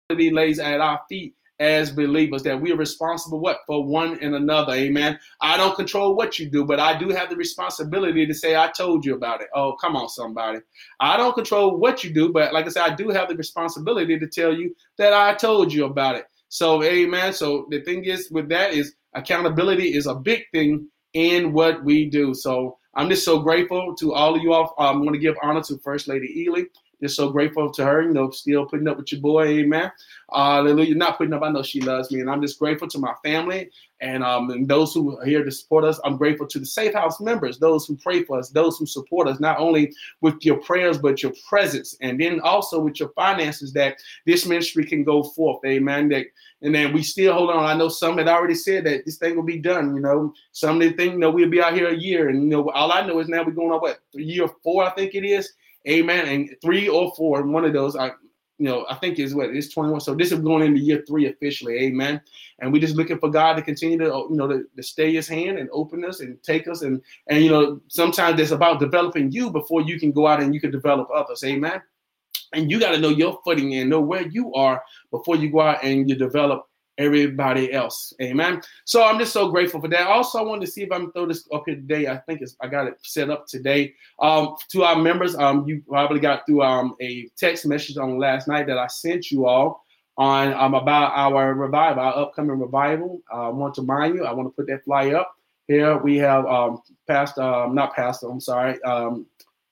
He lays at our feet as believers, that we are responsible what for one and another. Amen. I don't control what you do, but I do have the responsibility to say I told you about it. Oh, come on, somebody. I don't control what you do, but like I said, I do have the responsibility to tell you that I told you about it. So, amen. So the thing is with that is accountability is a big thing in what we do. So I'm just so grateful to all of you all. I want to give honor to First Lady Ely. Just so grateful to her, still putting up with your boy, amen. Hallelujah. Not putting up, I know she loves me. And I'm just grateful to my family and those who are here to support us. I'm grateful to the Safe House members, those who pray for us, those who support us, not only with your prayers, but your presence. And then also with your finances, that this ministry can go forth, amen. And then we still hold on. I know some had already said that this thing will be done. Some of the think, we'll be out here a year. And, all I know is now we're going on, year 4, I think it is. Amen. And 3 or 4, one of those, I think is it's 21. So this is going into year 3 officially. Amen. And we're just looking for God to continue to, to stay his hand and open us and take us. And sometimes it's about developing you before you can go out and you can develop others. Amen. And you got to know your footing and know where you are before you go out and you develop everybody else. Amen. So I'm just so grateful for that. Also, I wanted to see if I can throw this up here today. I got it set up today. To our members, you probably got through a text message on last night that I sent you all on about our revival, our upcoming revival. I want to remind you, I want to put that flyer up. Here we have got the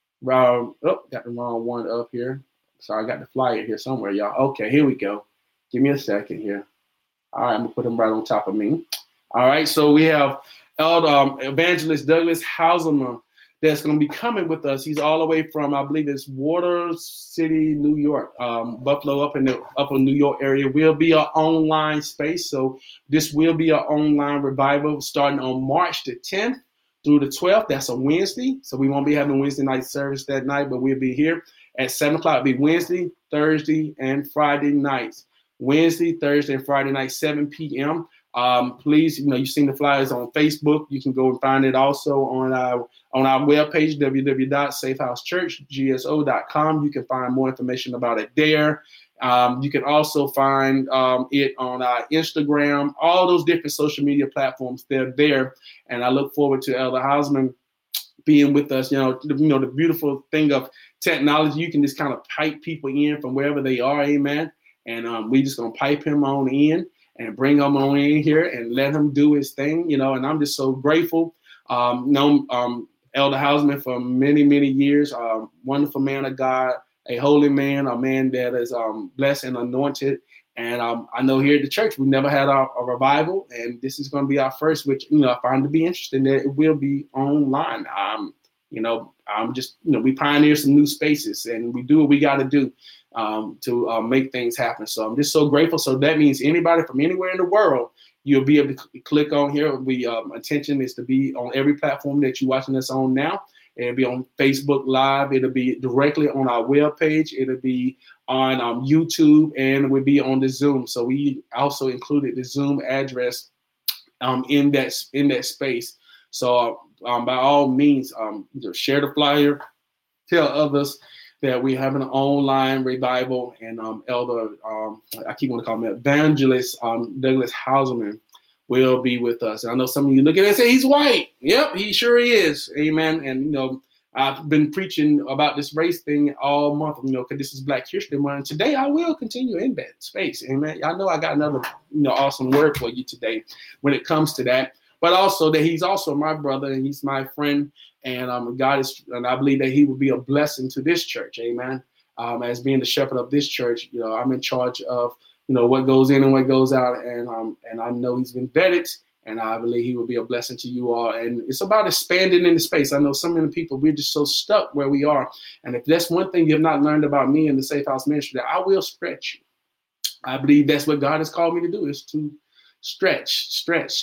wrong one up here. Sorry, I got the flyer here somewhere, y'all. Okay, here we go. Give me a second here. All right, I'm going to put them right on top of me. All right, so we have Elder Evangelist Douglas Hauselman that's going to be coming with us. He's all the way from, I believe it's Water City, New York, Buffalo, up in the upper New York area. Will be an online space, so this will be an online revival starting on March the 10th through the 12th. That's a Wednesday, so we won't be having Wednesday night service that night, but we'll be here at 7 o'clock. It'll be Wednesday, Thursday, and Friday nights. Wednesday, Thursday, and Friday night, 7 p.m. Please, you've seen the flyers on Facebook. You can go and find it also on our webpage, www.safehousechurchgso.com. You can find more information about it there. You can also find it on our Instagram, all those different social media platforms. They're there. And I look forward to Elder Hauselman being with us. The beautiful thing of technology, you can just kind of pipe people in from wherever they are. Amen. And we just going to pipe him on in and bring him on in here and let him do his thing, and I'm just so grateful. Known Elder Hauselman for many, many years, wonderful man of God, a holy man, a man that is blessed and anointed. And I know here at the church, we never had a revival, and this is going to be our first, which, I find to be interesting that it will be online. I'm just, we pioneer some new spaces and we do what we got to do to make things happen. So I'm just so grateful. So that means anybody from anywhere in the world, you'll be able to click on here. Intention is to be on every platform that you're watching us on now. It'll be on Facebook Live. It'll be directly on our webpage. It'll be on YouTube, and we'll be on the Zoom. So we also included the Zoom address in that space. So by all means, share the flyer, tell others that we have an online revival, and Elder, I keep wanting to call him Evangelist Douglas Hauselman will be with us. And I know some of you look at it and say, he's white. Yep, he sure is. Amen. And, I've been preaching about this race thing all month, because this is Black History Month. And today I will continue in that space. Amen. I know I got another, awesome word for you today when it comes to that. But also that he's also my brother and he's my friend. And and I believe that he will be a blessing to this church. Amen. As being the shepherd of this church, I'm in charge of, what goes in and what goes out. And I know he's been vetted, and I believe he will be a blessing to you all. And it's about expanding in the space. I know so many people, we're just so stuck where we are. And if that's one thing you have not learned about me in the Safe House Ministry, that I will stretch you. I believe that's what God has called me to do, is to stretch.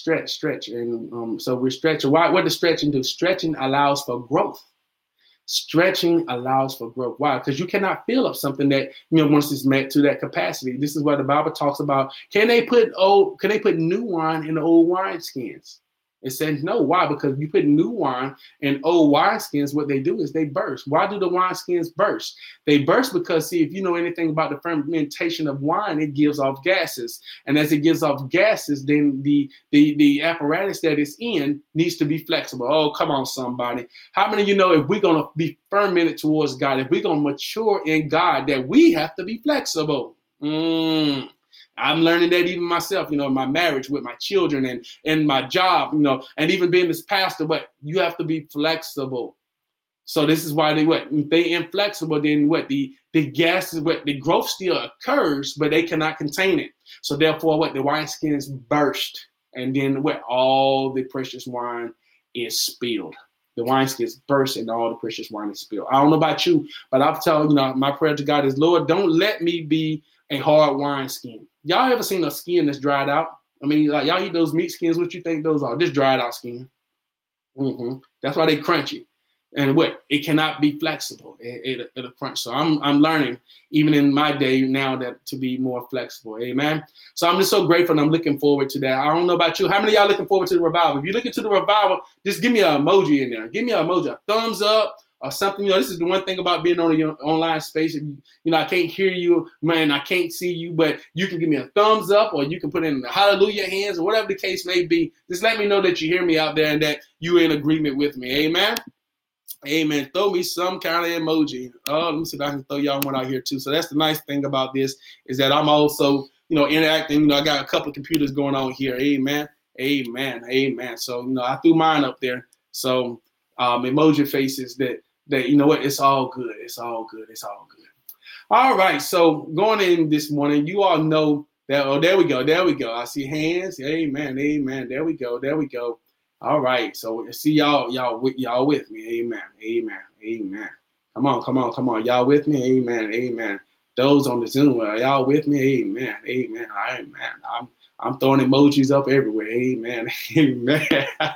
And so we're stretching. What does stretching do? Stretching allows for growth. Stretching allows for growth. Why? Because you cannot fill up something that, once it's met to that capacity. This is what the Bible talks about. Can they put new wine in the old wine skins? It said no. Why? Because you put new wine in old wineskins, what they do is they burst. Why do the wineskins burst? They burst because, see, if you know anything about the fermentation of wine, it gives off gases. And as it gives off gases, then the apparatus that it's in needs to be flexible. Oh, come on, somebody. How many of you know if we're going to be fermented towards God, if we're going to mature in God, that we have to be flexible? I'm learning that even myself, in my marriage with my children and my job, and even being this pastor, but you have to be flexible. So this is why they inflexible, then the gases, the growth still occurs, but they cannot contain it. So therefore the wineskins burst, and then all the precious wine is spilled. The wineskins burst and all the precious wine is spilled. I don't know about you, but I've told my prayer to God is, Lord, don't let me be a hard wineskin. Y'all ever seen a skin that's dried out? I mean, like y'all eat those meat skins. What you think those are? Just dried out skin. That's why they crunchy. And it cannot be flexible. It'll crunch. So I'm learning, even in my day now, that to be more flexible. Amen. So I'm just so grateful, and I'm looking forward to that. I don't know about you. How many of y'all looking forward to the revival? If you're looking to the revival, just give me an emoji in there. Give me an emoji, a thumbs up or something. This is the one thing about being on your online space. I can't hear you, man. I can't see you, but you can give me a thumbs up, or you can put in the hallelujah hands, or whatever the case may be. Just let me know that you hear me out there and that you're in agreement with me. Amen. Amen. Throw me some kind of emoji. Oh, let me see if I can throw y'all one out here too. So that's the nice thing about this, is that I'm also, interacting. I got a couple of computers going on here. Amen. Amen. Amen. So, I threw mine up there. So emoji faces that it's all good. It's all good. It's all good. All right. So going in this morning, you all know that, there we go. There we go. I see hands. Amen. Amen. There we go. There we go. All right, so see y'all with me. Amen. Amen. Amen. Come on. Y'all with me? Amen. Amen. Those on the Zoom, are y'all with me? Amen. Amen. Amen. I'm throwing emojis up everywhere. Amen. Amen.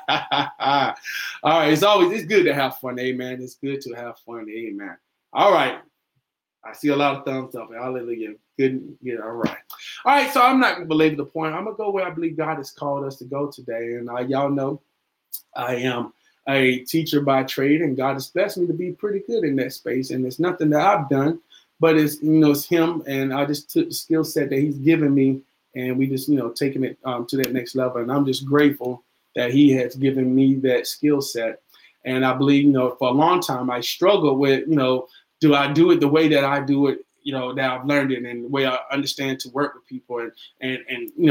All right, it's good to have fun. Amen. It's good to have fun. Amen. All right. I see a lot of thumbs up. Hallelujah. Good. Yeah. All right. All right. So I'm not going to belabor the point. I'm going to go where I believe God has called us to go today. And y'all know I am a teacher by trade, and God has blessed me to be pretty good in that space. And it's nothing that I've done, but it's Him, and I just took the skill set that He's given me, and we just taking it to that next level. And I'm just grateful that He has given me that skill set. And I believe for a long time I struggled with do I do it the way that I do it? That I've learned it, and the way I understand to work with people, and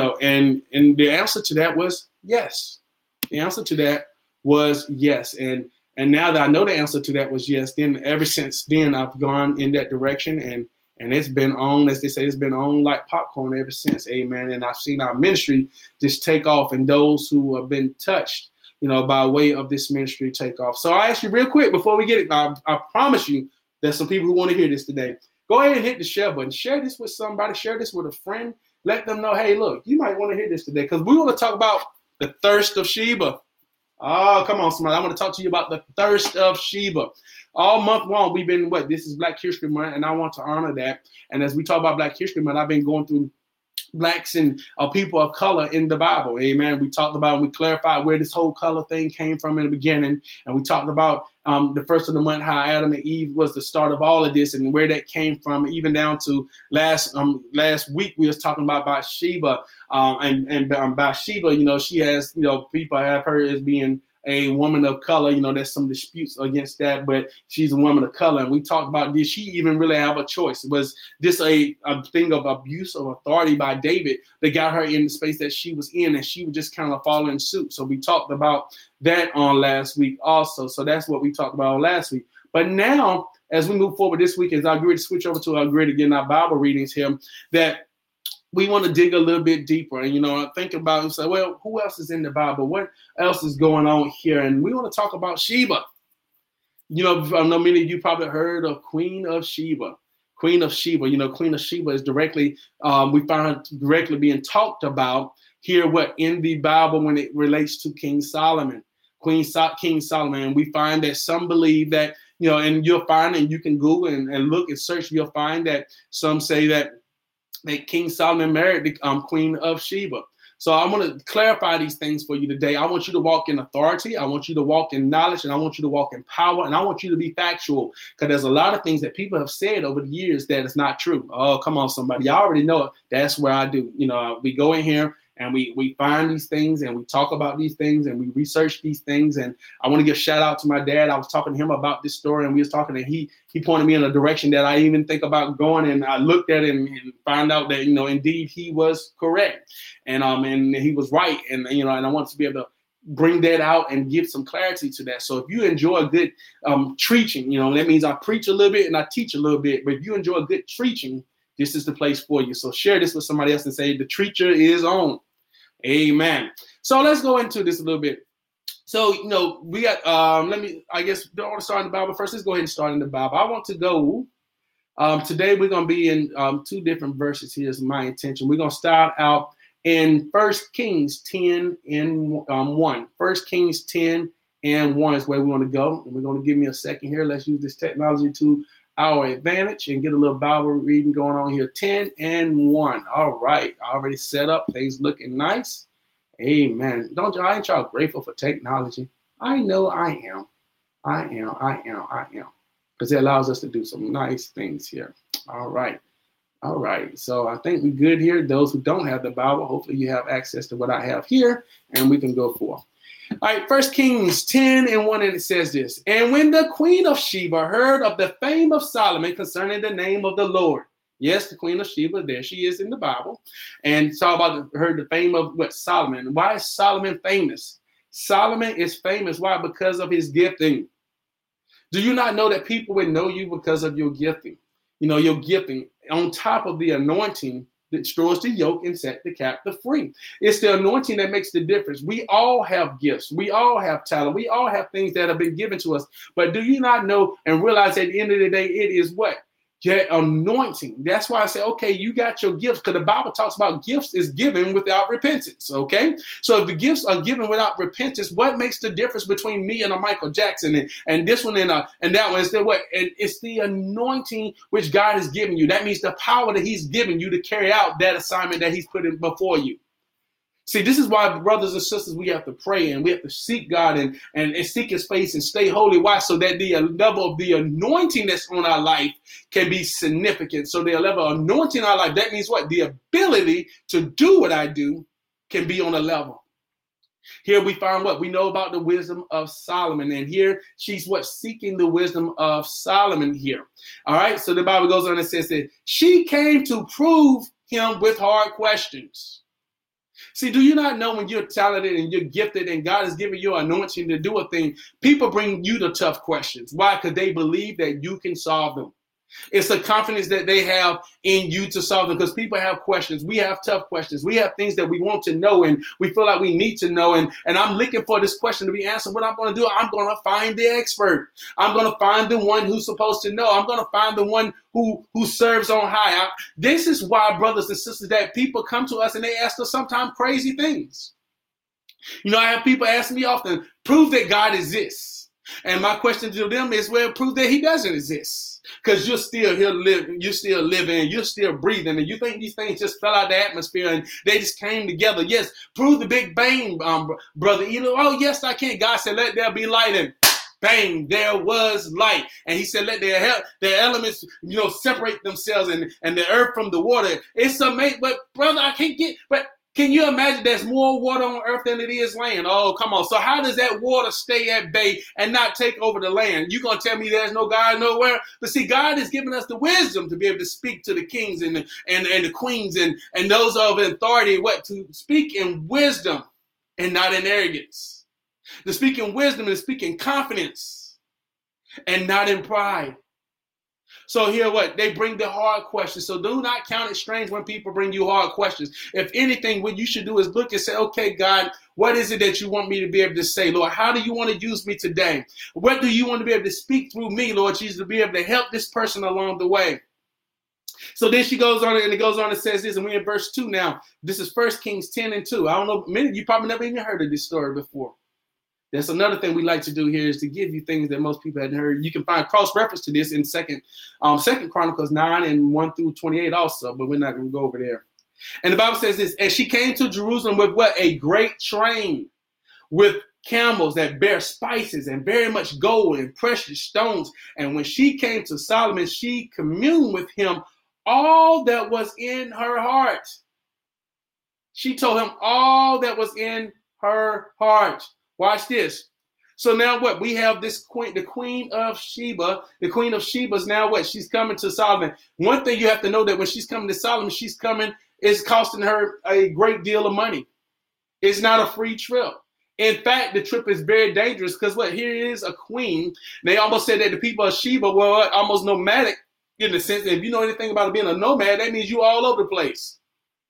the answer to that was yes. The answer to that was yes. And now that I know the answer to that was yes, then ever since then I've gone in that direction, and it's been on, as they say, it's been on like popcorn ever since. Amen. And I've seen our ministry just take off, and those who have been touched, by way of this ministry take off. So I ask you real quick before we get it, I promise you there's some people who want to hear this today. Go ahead and hit the share button. Share this with somebody. Share this with a friend. Let them know, hey, look, you might want to hear this today, because we want to talk about the thirst of Sheba. Oh, come on, somebody. I want to talk to you about the thirst of Sheba. All month long, we've been, this is Black History Month, and I want to honor that. And as we talk about Black History Month, I've been going through Blacks and people of color in the Bible. Amen. We talked about, we clarified where this whole color thing came from in the beginning. And we talked about the first of the month, how Adam and Eve was the start of all of this, and where that came from, even down to last week, we was talking about Bathsheba. And Bathsheba, she has, people have her as being a woman of color. There's some disputes against that, but she's a woman of color. And we talked about, did she even really have a choice? Was this a thing of abuse of authority by David that got her in the space that she was in, and she would just kind of follow in suit? So we talked about that on last week also. So that's what we talked about on last week. But now, as we move forward this week, as I agree to switch over to our grid again, our Bible readings here, that we want to dig a little bit deeper and, think about and say, well, who else is in the Bible? What else is going on here? And we want to talk about Sheba. I know many of you probably heard of Queen of Sheba. Queen of Sheba, Queen of Sheba is directly, we find directly being talked about here, in the Bible when it relates to King Solomon. King Solomon. And we find that some believe that, and you'll find, and you can Google and look and search, you'll find that some say that King Solomon married the Queen of Sheba. So I want to clarify these things for you today. I want you to walk in authority. I want you to walk in knowledge, and I want you to walk in power, and I want you to be factual, because there's a lot of things that people have said over the years that is not true. Oh, come on, somebody. Y'all already know it. That's where I do. We go in here and we find these things, and we talk about these things, and we research these things. And I want to give a shout out to my dad. I was talking to him about this story, and we was talking, and he pointed me in a direction that I even think about going. And I looked at him and found out that, indeed he was correct. And he was right. And I want to be able to bring that out and give some clarity to that. So if you enjoy a good preaching, that means I preach a little bit and I teach a little bit. But if you enjoy a good preaching, this is the place for you. So share this with somebody else and say, the preacher is on. Amen. So let's go into this a little bit. So, we got, don't want to start in the Bible first. Let's go ahead and start in the Bible. I want to go, today we're going to be in 2 different verses. Here's my intention. We're going to start out in 1 Kings 10 and 1. 1 Kings 10 and 1 is where we want to go. And we're going to give me a second here. Let's use this technology to our advantage and get a little Bible reading going on here. 10 and 1. All right. Already set up. Things looking nice. Amen. Ain't y'all grateful for technology? I know I am. I am. Because it allows us to do some nice things here. All right. So I think we're good here. Those who don't have the Bible, hopefully you have access to what I have here, and we can go forth. All right, 1 Kings 10 and 1, and it says this. And when the queen of Sheba heard of the fame of Solomon concerning the name of the Lord. Yes, the queen of Sheba, there she is in the Bible. And heard the fame of Solomon. Why is Solomon famous? Solomon is famous. Why? Because of his gifting. Do you not know that people would know you because of your gifting? Your gifting on top of the anointing that destroys the yoke and set the captive free. It's the anointing that makes the difference. We all have gifts. We all have talent. We all have things that have been given to us. But do you not know and realize at the end of the day, it is what? Your anointing. That's why I say, okay, you got your gifts, because the Bible talks about gifts is given without repentance. Okay, so if the gifts are given without repentance, what makes the difference between me and a Michael Jackson and this one and that one? Is that what? And it's the anointing which God has given you. That means the power that He's given you to carry out that assignment that He's put in before you. See, this is why, brothers and sisters, we have to pray and we have to seek God and seek His face and stay holy. Why? So that the level of the anointing that's on our life can be significant. So the level of anointing in our life, that means what? The ability to do what I do can be on a level. Here we find what? We know about the wisdom of Solomon. And here she's seeking the wisdom of Solomon here. All right. So the Bible goes on and says that she came to prove him with hard questions. See, do you not know when you're talented and you're gifted and God has given you anointing to do a thing, people bring you the tough questions. Why? Because they believe that you can solve them. It's the confidence that they have in you to solve them, because people have questions. We have tough questions. We have things that we want to know and we feel like we need to know. And I'm looking for this question to be answered. What I'm going to do, I'm going to find the expert. I'm going to find the one who's supposed to know. I'm going to find the one who serves on high. This is why, brothers and sisters, that people come to us and they ask us sometimes crazy things. I have people ask me often, prove that God exists. And my question to them is, well, prove that He doesn't exist. Because you're still here living, you're still living, you're still breathing, and you think these things just fell out of the atmosphere and they just came together. Yes, prove the Big Bang, brother. Oh, yes, I can. God said, let there be light, and bang, there was light. And He said, let their elements, separate themselves and the earth from the water. It's amazing, but brother, I can't get, but can you imagine there's more water on earth than it is land? Oh, come on. So how does that water stay at bay and not take over the land? You're going to tell me there's no God nowhere? But see, God has given us the wisdom to be able to speak to the kings and the queens and those of authority, to speak in wisdom and not in arrogance. To speak in wisdom and speak in confidence and not in pride. So here they bring the hard questions. So do not count it strange when people bring you hard questions. If anything, what you should do is look and say, okay, God, what is it that you want me to be able to say? Lord, how do you want to use me today? What do you want to be able to speak through me, Lord Jesus, to be able to help this person along the way? So then she goes on and says this, and we're in verse 2 now. This is 1 Kings 10 and 2. I don't know, many of you probably never even heard of this story before. That's another thing we like to do here, is to give you things that most people hadn't heard. You can find cross-reference to this in Second Chronicles 9 and 1 through 28 also, but we're not going to go over there. And the Bible says this, and she came to Jerusalem with what? A great train, with camels that bear spices and very much gold and precious stones. And when she came to Solomon, she communed with him all that was in her heart. She told him all that was in her heart. Watch this. So now what? We have this queen, the Queen of Sheba. The Queen of Sheba is now what? She's coming to Solomon. One thing you have to know, that when she's coming to Solomon, it's costing her a great deal of money. It's not a free trip. In fact, the trip is very dangerous because what? Here is a queen. They almost said that the people of Sheba were almost nomadic, in the sense that if you know anything about being a nomad, that means you all over the place.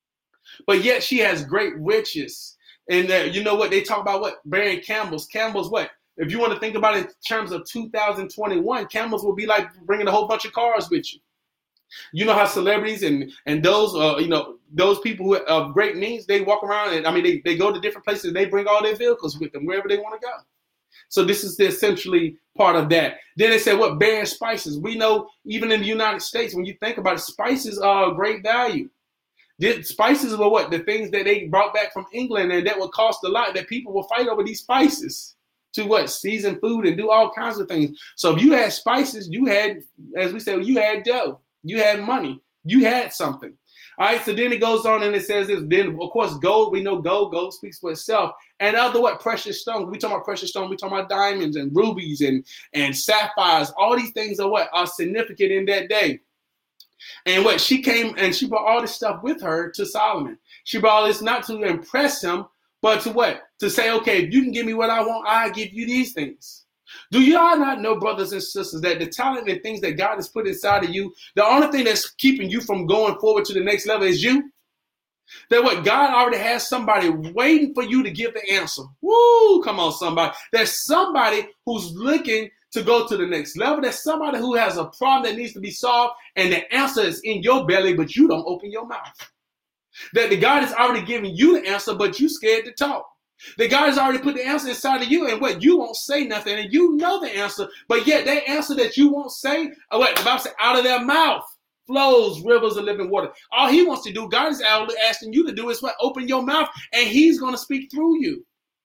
But yet she has great riches. And you know what? They talk about what? Bearing camels. Camels what? If you want to think about it in terms of 2021, camels will be like bringing a whole bunch of cars with you. You know how celebrities and those those people who have great means, they walk around and they go to different places and they bring all their vehicles with them wherever they want to go. So this is essentially part of that. Then they said what? Bearing spices. We know even in the United States, when you think about it, spices are of great value. Spices were what? The things that they brought back from England, and that would cost a lot, that people will fight over these spices to what? Season food and do all kinds of things. So if you had spices, you had, as we said, you had dough. You had money. You had something. All right, so then it goes on and it says this. Then, of course, gold, we know gold speaks for itself. And other what? Precious stones. We talk about precious stones. We talk about diamonds and rubies and sapphires. All these things are what? Are significant in that day. And what? She came and she brought all this stuff with her to Solomon. She brought all this not to impress him, but to what? To say, okay, if you can give me what I want, I'll give you these things. Do y'all not know, brothers and sisters, that the talent and things that God has put inside of you, the only thing that's keeping you from going forward to the next level is you? That what? God already has somebody waiting for you to give the answer. Woo, come on, somebody. There's somebody who's looking to go to the next level. There's somebody who has a problem that needs to be solved, and the answer is in your belly, but you don't open your mouth. That the God is already giving you the answer, but you scared to talk. The God has already put the answer inside of you, and what? You won't say nothing, and you know the answer, but yet that answer that you won't say, what the Bible said, out of their mouth flows rivers of living water. All he wants to do, God is asking you to do is what? Open your mouth, and he's going to speak through you.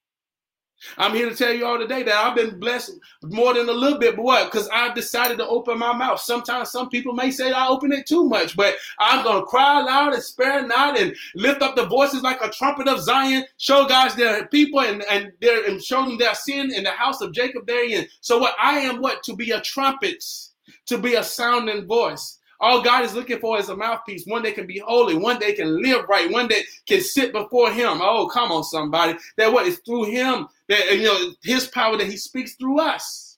I'm here to tell you all today that I've been blessed more than a little bit, but what? Because I've decided to open my mouth. Sometimes some people may say I open it too much, but I'm going to cry loud and spare not and lift up the voices like a trumpet of Zion, show God's their people and show them their sin in the house of Jacob therein. So what? I am what? To be a trumpet, to be a sounding voice. All God is looking for is a mouthpiece, one that can be holy, one that can live right, one that can sit before him. Oh, come on, somebody. That what? It's through him, that his power, that he speaks through us.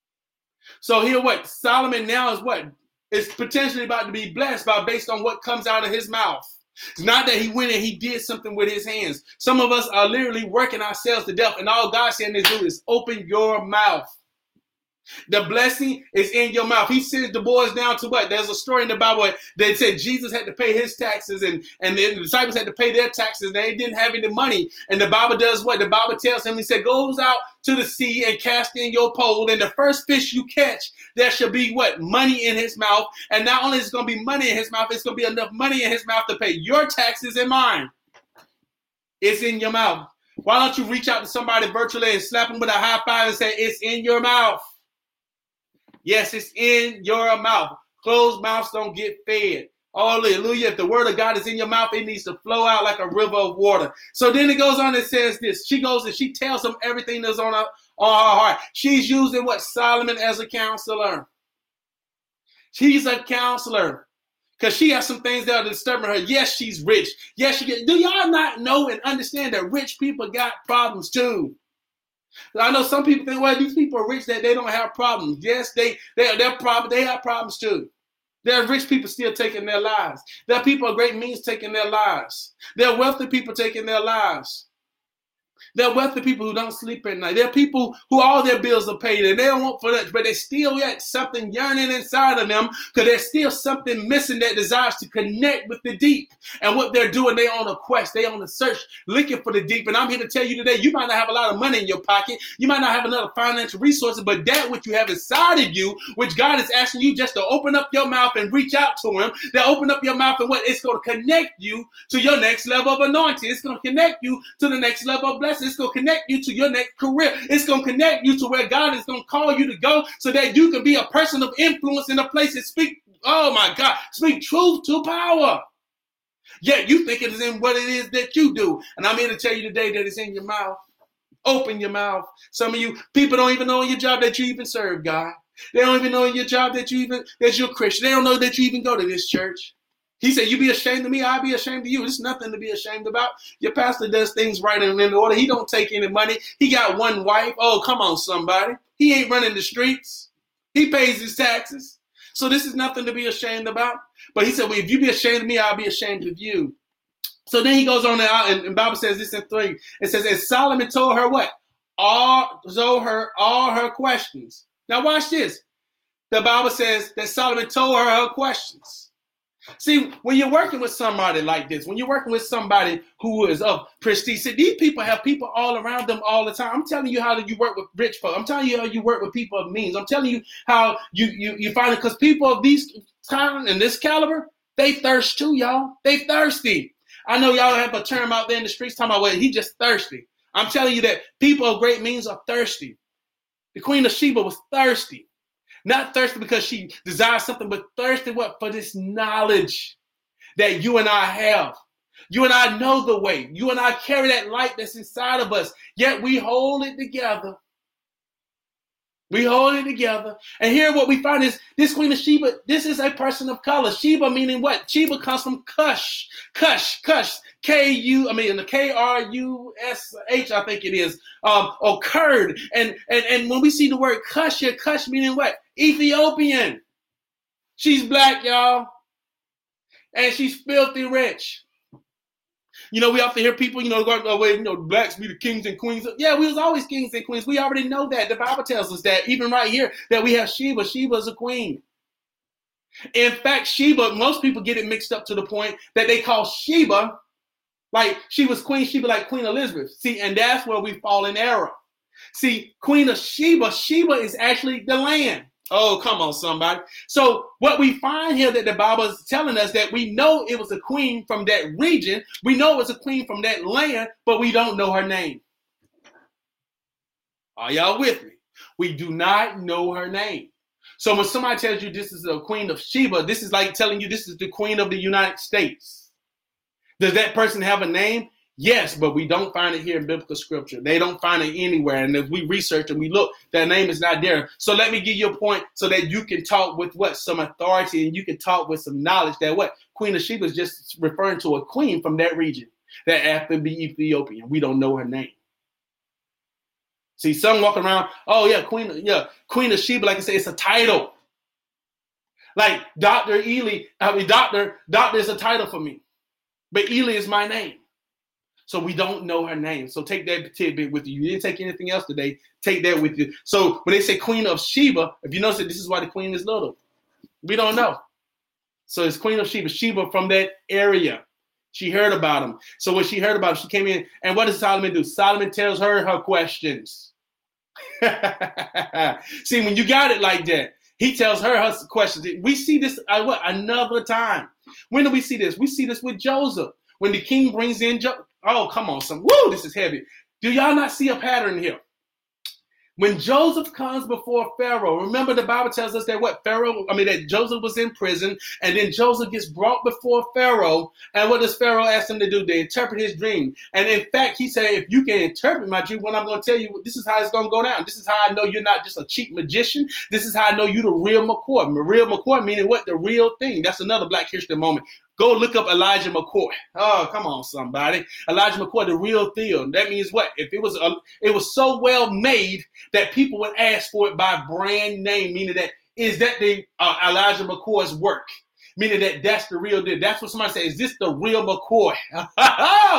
So here what? Solomon now is what? Is potentially about to be blessed based on what comes out of his mouth. It's not that he went and he did something with his hands. Some of us are literally working ourselves to death, and all God's saying to do is open your mouth. The blessing is in your mouth. He sends the boys down to what? There's a story in the Bible that said Jesus had to pay his taxes and the disciples had to pay their taxes. And they didn't have any money. And the Bible does what? The Bible tells him, he said, goes out to the sea and cast in your pole. And the first fish you catch, there shall be what? Money in his mouth. And not only is it going to be money in his mouth, it's going to be enough money in his mouth to pay your taxes and mine. It's in your mouth. Why don't you reach out to somebody virtually and slap them with a high five and say, it's in your mouth. Yes, it's in your mouth. Closed mouths don't get fed. Hallelujah. If the word of God is in your mouth, it needs to flow out like a river of water. So then it goes on and says this. She goes and she tells him everything that's on her heart. She's using what? Solomon as a counselor. She's a counselor because she has some things that are disturbing her. Yes, she's rich. Yes, she gets. Do y'all not know and understand that rich people got problems too? I know some people think, well, these people are rich, that they don't have problems. Yes, they have problems too. There are rich people still taking their lives. There are people of great means taking their lives. There are wealthy people taking their lives. There are wealthy people who don't sleep at night. There are people who all their bills are paid and they don't want for that, but they still got something yearning inside of them because there's still something missing that desires to connect with the deep. And what they're doing, they're on a quest, they're on a search, looking for the deep. And I'm here to tell you today, you might not have a lot of money in your pocket, you might not have another financial resources, but that which you have inside of you, which God is asking you just to open up your mouth and reach out to Him, that open up your mouth and what it's going to connect you to your next level of anointing. It's going to connect you to the next level of blessing. It's going to connect you to your next career. It's going to connect you to where God is going to call you to go so that you can be a person of influence in a place and speak, oh my God, speak truth to power. Yet you think it is in what it is that you do. And I'm here to tell you today that it's in your mouth. Open your mouth. Some of you people don't even know in your job that you even serve God. They don't even know in your job that you're a Christian. They don't know that you even go to this church. He said, you be ashamed of me, I'll be ashamed of you. There's nothing to be ashamed about. Your pastor does things right and in order. He don't take any money. He got one wife. Oh, come on, somebody. He ain't running the streets. He pays his taxes. So this is nothing to be ashamed about. But he said, well, if you be ashamed of me, I'll be ashamed of you. So then he goes on and the Bible says this in 3. It says, and Solomon told her what? All her questions. Now watch this. The Bible says that Solomon told her questions. See, when you're working with somebody like this, when you're working with somebody who is of prestige, see, these people have people all around them all the time. I'm telling you how you work with rich folk. I'm telling you how you work with people of means. I'm telling you how you find it, because people of these kind and this caliber, they thirst too, y'all. They thirsty. I know y'all have a term out there in the streets talking about, well, he just thirsty. I'm telling you that people of great means are thirsty. The Queen of Sheba was thirsty. Not thirsty because she desires something, but thirsty what? For this knowledge that you and I have. You and I know the way. You and I carry that light that's inside of us. Yet we hold it together. We hold it together. And here what we find is this Queen of Sheba, this is a person of color. Sheba meaning what? Sheba comes from Cush. Cush. The K-R-U-S-H, I think it is. Or Kurd. And when we see the word Cush here, Cush meaning what? Ethiopian. She's black, y'all. And she's filthy rich. You know, we often hear people, going away, blacks be the kings and queens. Yeah, we was always kings and queens. We already know that. The Bible tells us that. Even right here, that we have Sheba. Sheba's a queen. In fact, Sheba, most people get it mixed up to the point that they call Sheba, like she was Queen Sheba, like Queen Elizabeth. See, and that's where we fall in error. See, Queen of Sheba is actually the land. Oh, come on, somebody. So what we find here that the Bible is telling us that we know it was a queen from that region. We know it was a queen from that land, but we don't know her name. Are y'all with me? We do not know her name. So when somebody tells you this is a Queen of Sheba, this is like telling you this is the Queen of the United States. Does that person have a name? Yes, but we don't find it here in biblical scripture. They don't find it anywhere. And if we research and we look, that name is not there. So let me give you a point so that you can talk with what? Some authority, and you can talk with some knowledge that what? Queen of Sheba is just referring to a queen from that region that happened to be Ethiopian. We don't know her name. See, some walk around, oh yeah, Queen of Sheba, like I say, it's a title. Like Dr. Ely, doctor is a title for me. But Ely is my name. So we don't know her name. So take that tidbit with you. You didn't take anything else today. Take that with you. So when they say Queen of Sheba, if you notice that this is why the queen is little. We don't know. So it's Queen of Sheba. Sheba from that area. She heard about him. So when she heard about him, she came in. And what does Solomon do? Solomon tells her questions. See, when you got it like that, he tells her questions. We see this another time. When do we see this? We see this with Joseph. When the king brings in Joseph. Oh, come on, this is heavy. Do y'all not see a pattern here? When Joseph comes before Pharaoh, remember the Bible tells us that that Joseph was in prison, and then Joseph gets brought before Pharaoh, and what does Pharaoh ask him to do? To interpret his dream. And in fact, he said, if you can interpret my dream, what I'm going to tell you, this is how it's going to go down. This is how I know you're not just a cheap magician. This is how I know you're the real McCoy. Real McCoy meaning what? The real thing. That's another Black history moment. Go look up Elijah McCoy. Oh, come on, somebody. Elijah McCoy, the real deal. That means what? If it was so well made that people would ask for it by brand name, meaning that is that the Elijah McCoy's work? Meaning that that's the real deal. That's what somebody says. Is this the real McCoy? Oh,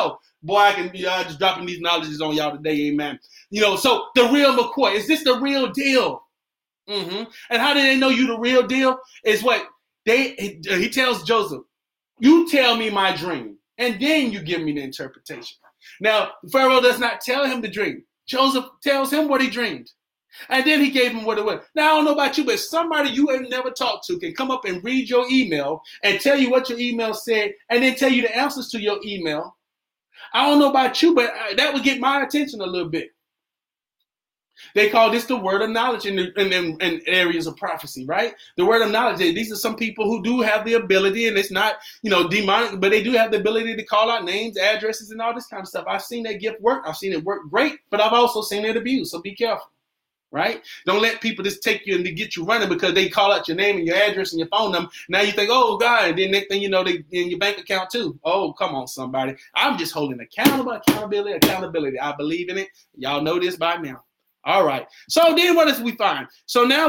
Boy, I can be just dropping these knowledges on y'all today, amen. So the real McCoy, is this the real deal? Mm-hmm. And how do they know you the real deal? Is what he tells Joseph, you tell me my dream, and then you give me the interpretation. Now, Pharaoh does not tell him the dream. Joseph tells him what he dreamed. And then he gave him what it was. Now, I don't know about you, but somebody you ain't never talked to can come up and read your email and tell you what your email said and then tell you the answers to your email. I don't know about you, but that would get my attention a little bit. They call this the word of knowledge in areas of prophecy, right? The word of knowledge. These are some people who do have the ability, and it's not, demonic, but they do have the ability to call out names, addresses, and all this kind of stuff. I've seen that gift work. I've seen it work great, but I've also seen it abused. So be careful. Right? Don't let people just take you and to get you running because they call out your name and your address and your phone number. Now you think, oh, God, and then next thing you know, they in your bank account too. Oh, come on, somebody. I'm just holding accountability. I believe in it. Y'all know this by now. All right. So then what does we find? So now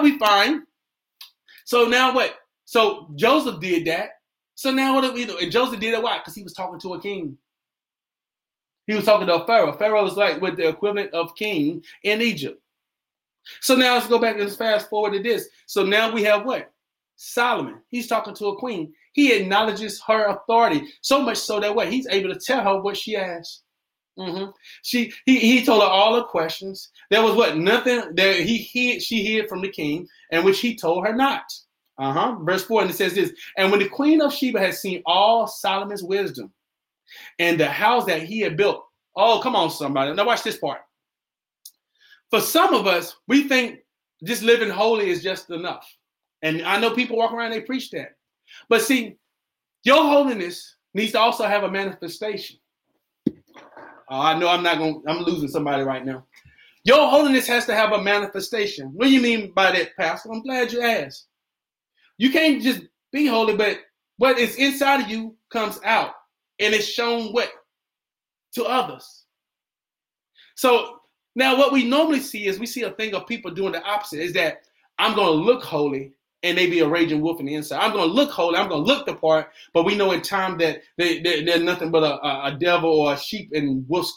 what? So Joseph did that. So now what do we do? And Joseph did it why? Because he was talking to a king. He was talking to a Pharaoh. Pharaoh was like with the equivalent of king in Egypt. So now let's go back and let's fast forward to this. So now we have what? Solomon. He's talking to a queen. He acknowledges her authority so much so that what? He's able to tell her what she asked. Mm-hmm. He told her all the questions. There was what? Nothing that she hid from the king, and which he told her not. Verse 4, and it says this: and when the queen of Sheba had seen all Solomon's wisdom and the house that he had built. Oh, come on, somebody. Now watch this part. For some of us, we think just living holy is just enough. And I know people walk around, they preach that. But see, your holiness needs to also have a manifestation. I know I'm losing somebody right now. Your holiness has to have a manifestation. What do you mean by that, Pastor? I'm glad you asked. You can't just be holy, but what is inside of you comes out. And it's shown what? To others. So now what we normally see is we see a thing of people doing the opposite, is that I'm going to look holy and they be a raging wolf in the inside. I'm going to look holy. I'm going to look the part, but we know in time that they're nothing but a devil or a sheep in wolf's.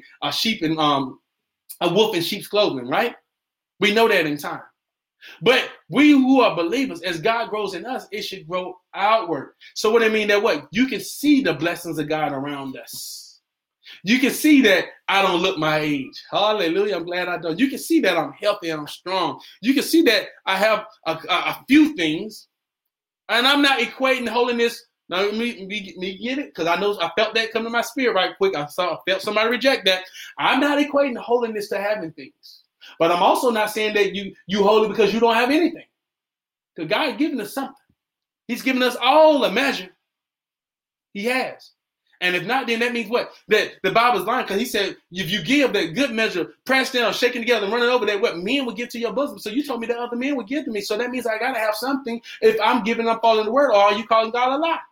A wolf in sheep's clothing, right? We know that in time. But we who are believers, as God grows in us, it should grow outward. So what I mean that what? You can see the blessings of God around us. You can see that I don't look my age. Hallelujah. I'm glad I don't. You can see that I'm healthy and I'm strong. You can see that I have a few things. And I'm not equating holiness. Now, let me get it, because I know I felt that come to my spirit right quick. I felt somebody reject that. I'm not equating holiness to having things. But I'm also not saying that you holy because you don't have anything. Because God has given us something. He's given us all a measure. He has. And if not, then that means what? That the Bible's lying, because he said, if you give that good measure, pressed down, shaking together, and running over, that what men will give to your bosom. So you told me that other men would give to me. So that means I got to have something if I'm giving up all in the word, or are you calling God a lie?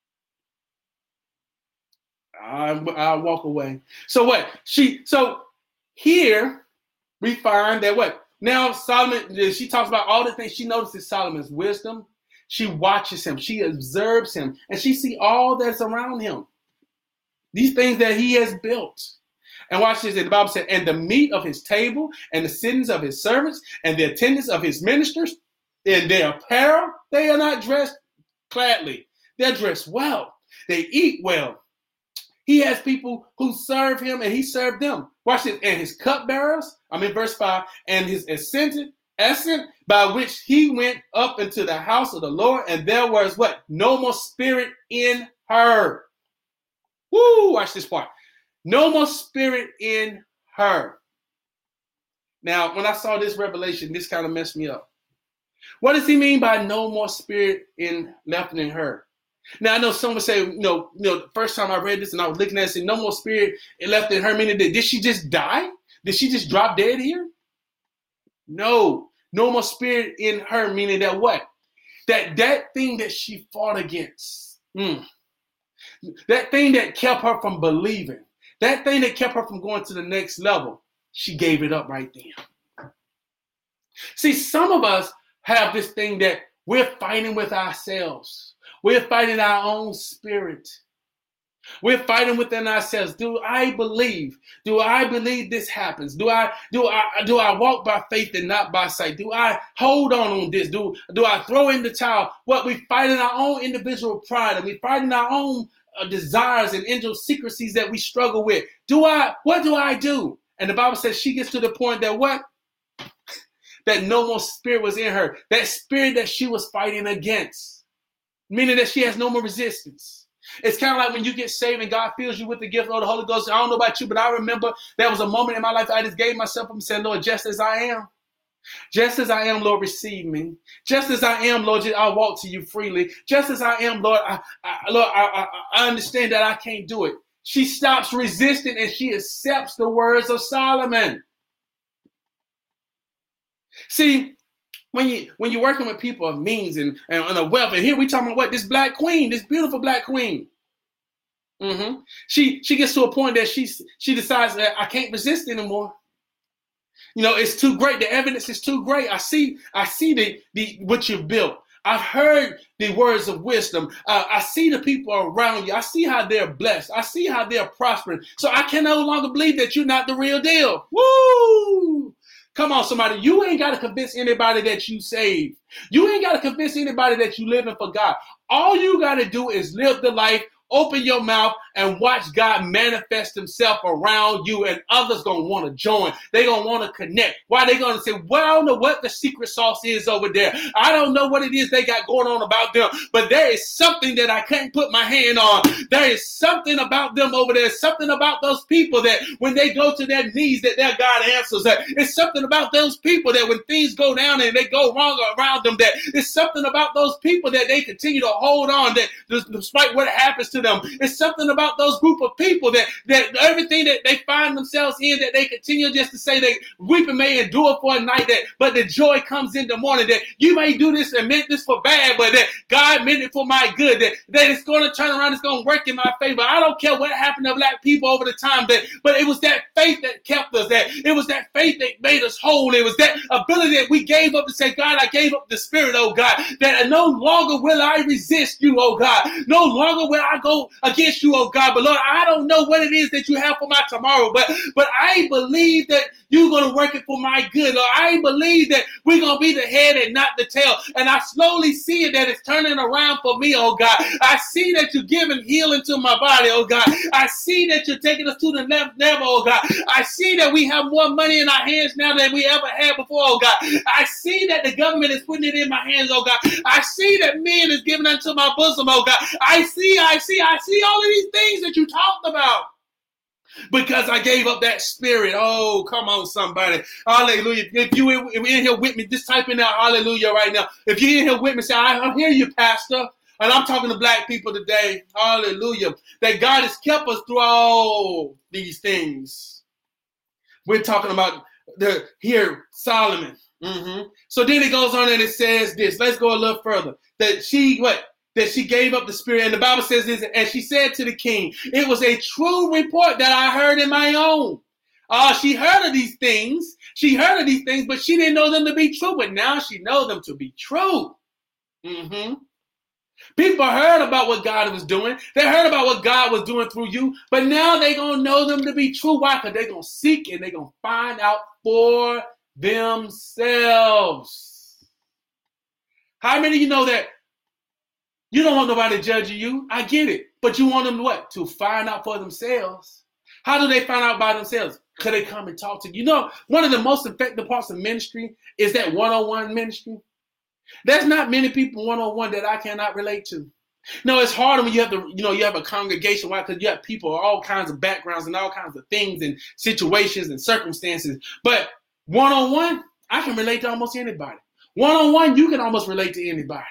I'll walk away. So what? So here we find that what? Now Solomon, she talks about all the things. She notices Solomon's wisdom. She watches him. She observes him. And she sees all that's around him. These things that he has built. And watch this. The Bible said, and the meat of his table, and the sittings of his servants, and the attendance of his ministers, in their apparel, they are not dressed gladly. They're dressed well. They eat well. He has people who serve him, and he served them. Watch this. And his cupbearers, verse 5, and his ascent by which he went up into the house of the Lord, and there was what? No more spirit in her. Woo! Watch this part. No more spirit in her. Now, when I saw this revelation, this kind of messed me up. What does he mean by no more spirit left in her? Now, I know someone say, the first time I read this and I was looking at it, saying no more spirit left in her, meaning that did she just die? Did she just drop dead here? No more spirit in her, meaning that what? That thing that she fought against. That thing that kept her from believing, that thing that kept her from going to the next level, she gave it up right then. See, some of us have this thing that we're fighting with ourselves. We're fighting our own spirit. We're fighting within ourselves. Do I believe? Do I believe this happens? Do I walk by faith and not by sight? Do I hold on this? Do I throw in the towel? What we fight in our own individual pride, and we fight in our own desires and idiosyncrasies that we struggle with. What do I do? And the Bible says she gets to the point that what? That no more spirit was in her. That spirit that she was fighting against. Meaning that she has no more resistance. It's kind of like when you get saved and God fills you with the gift of the Holy Ghost. I don't know about you, but I remember there was a moment in my life I just gave myself up and said, Lord, just as I am. Just as I am, Lord, receive me. Just as I am, Lord, I'll walk to you freely. Just as I am, Lord, I understand that I can't do it. She stops resisting and she accepts the words of Solomon. See, when you're working with people of means and of wealth, and here we talking about what? This black queen, this beautiful black queen. Mm-hmm. She gets to a point that she decides that I can't resist anymore. You know, it's too great. The evidence is too great. I see the what you've built. I've heard the words of wisdom. I see the people around you. I see how they're blessed. I see how they're prospering. So I can no longer believe that you're not the real deal. Woo! Come on, somebody. You ain't got to convince anybody that you saved. You ain't got to convince anybody that you living for God. All you got to do is live the life, open your mouth, and watch God manifest himself around you, and others going to want to join. They're going to want to connect. Why? They're going to say, well, I don't know what the secret sauce is over there. I don't know what it is they got going on about them, but there is something that I can't put my hand on. There is something about them over there. Something about those people that when they go to their knees, that their God answers. That it's something about those people that when things go down and they go wrong around them, that it's something about those people that they continue to hold on, that despite what happens to them. It's something about those group of people that everything that they find themselves in, that they continue just to say that weeping may endure for a night, but the joy comes in the morning, that you may do this and meant this for bad, but that God meant it for my good, that it's going to turn around, it's going to work in my favor. I don't care what happened to black people over the time, but it was that faith that kept us, that it was that faith that made us whole. It was that ability that we gave up to say, God, I gave up the spirit, oh God, that no longer will I resist you, oh God. No longer will I go against you, oh God. But Lord, I don't know what it is that you have for my tomorrow, but I believe that you're going to work it for my good. Lord, I believe that we're going to be the head and not the tail. And I slowly see it that it's turning around for me, oh God. I see that you're giving healing to my body, oh God. I see that you're taking us to the next level, oh God. I see that we have more money in our hands now than we ever had before, oh God. I see that the government is putting it in my hands, oh God. I see that men is giving unto my bosom, oh God. I see all of these things that you talked about. Because I gave up that spirit. Oh, come on, somebody. Hallelujah. If you're in here with me, just type in out hallelujah right now. If you're in here with me, say, I hear you, Pastor. And I'm talking to black people today. Hallelujah. That God has kept us through all these things. We're talking about here, Solomon. Mm-hmm. So then it goes on and it says this. Let's go a little further. That she gave up the spirit. And the Bible says this, and she said to the king, it was a true report that I heard in my own. She heard of these things. But she didn't know them to be true. But now she knows them to be true. Mm-hmm. People heard about what God was doing. They heard about what God was doing through you. But now they're going to know them to be true. Why? Because they're going to seek and they're going to find out for themselves. How many of you know that you don't want nobody judging you? I get it. But you want them what? To find out for themselves. How do they find out by themselves? Could they come and talk to you? You know, one of the most effective parts of ministry is that one-on-one ministry. There's not many people one-on-one that I cannot relate to. No, it's harder when you have a congregation. Why? Because you have people of all kinds of backgrounds and all kinds of things and situations and circumstances. But one-on-one, I can relate to almost anybody. One-on-one, you can almost relate to anybody.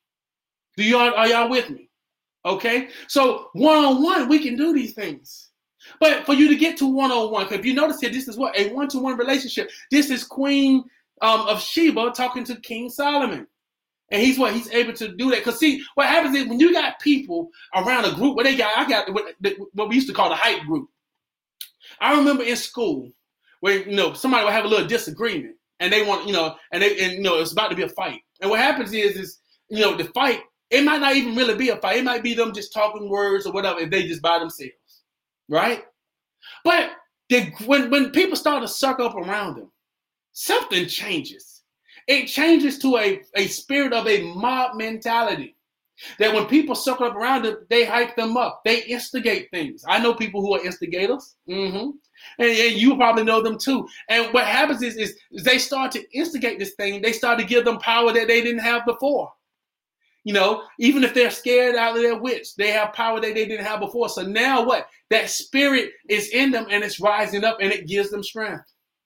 Are y'all with me? Okay? So one-on-one, we can do these things. But for you to get to one-on-one, because if you notice here, this is what? A one-to-one relationship. This is Queen of Sheba talking to King Solomon. And he's able to do that. Because see, what happens is when you got people around a group, I got what we used to call the hype group. I remember in school where, somebody would have a little disagreement and they want, it's about to be a fight. And what happens is the fight It might not even really be a fight. It might be them just talking words or whatever if they just by themselves, right? But when people start to circle up around them, something changes. It changes to a spirit of a mob mentality. That when people circle up around them, they hype them up. They instigate things. I know people who are instigators. And you probably know them too. And what happens is they start to instigate this thing. They start to give them power that they didn't have before. You know, even if they're scared out of their wits, they have power that they didn't have before. So now what? That spirit is in them and it's rising up and it gives them strength.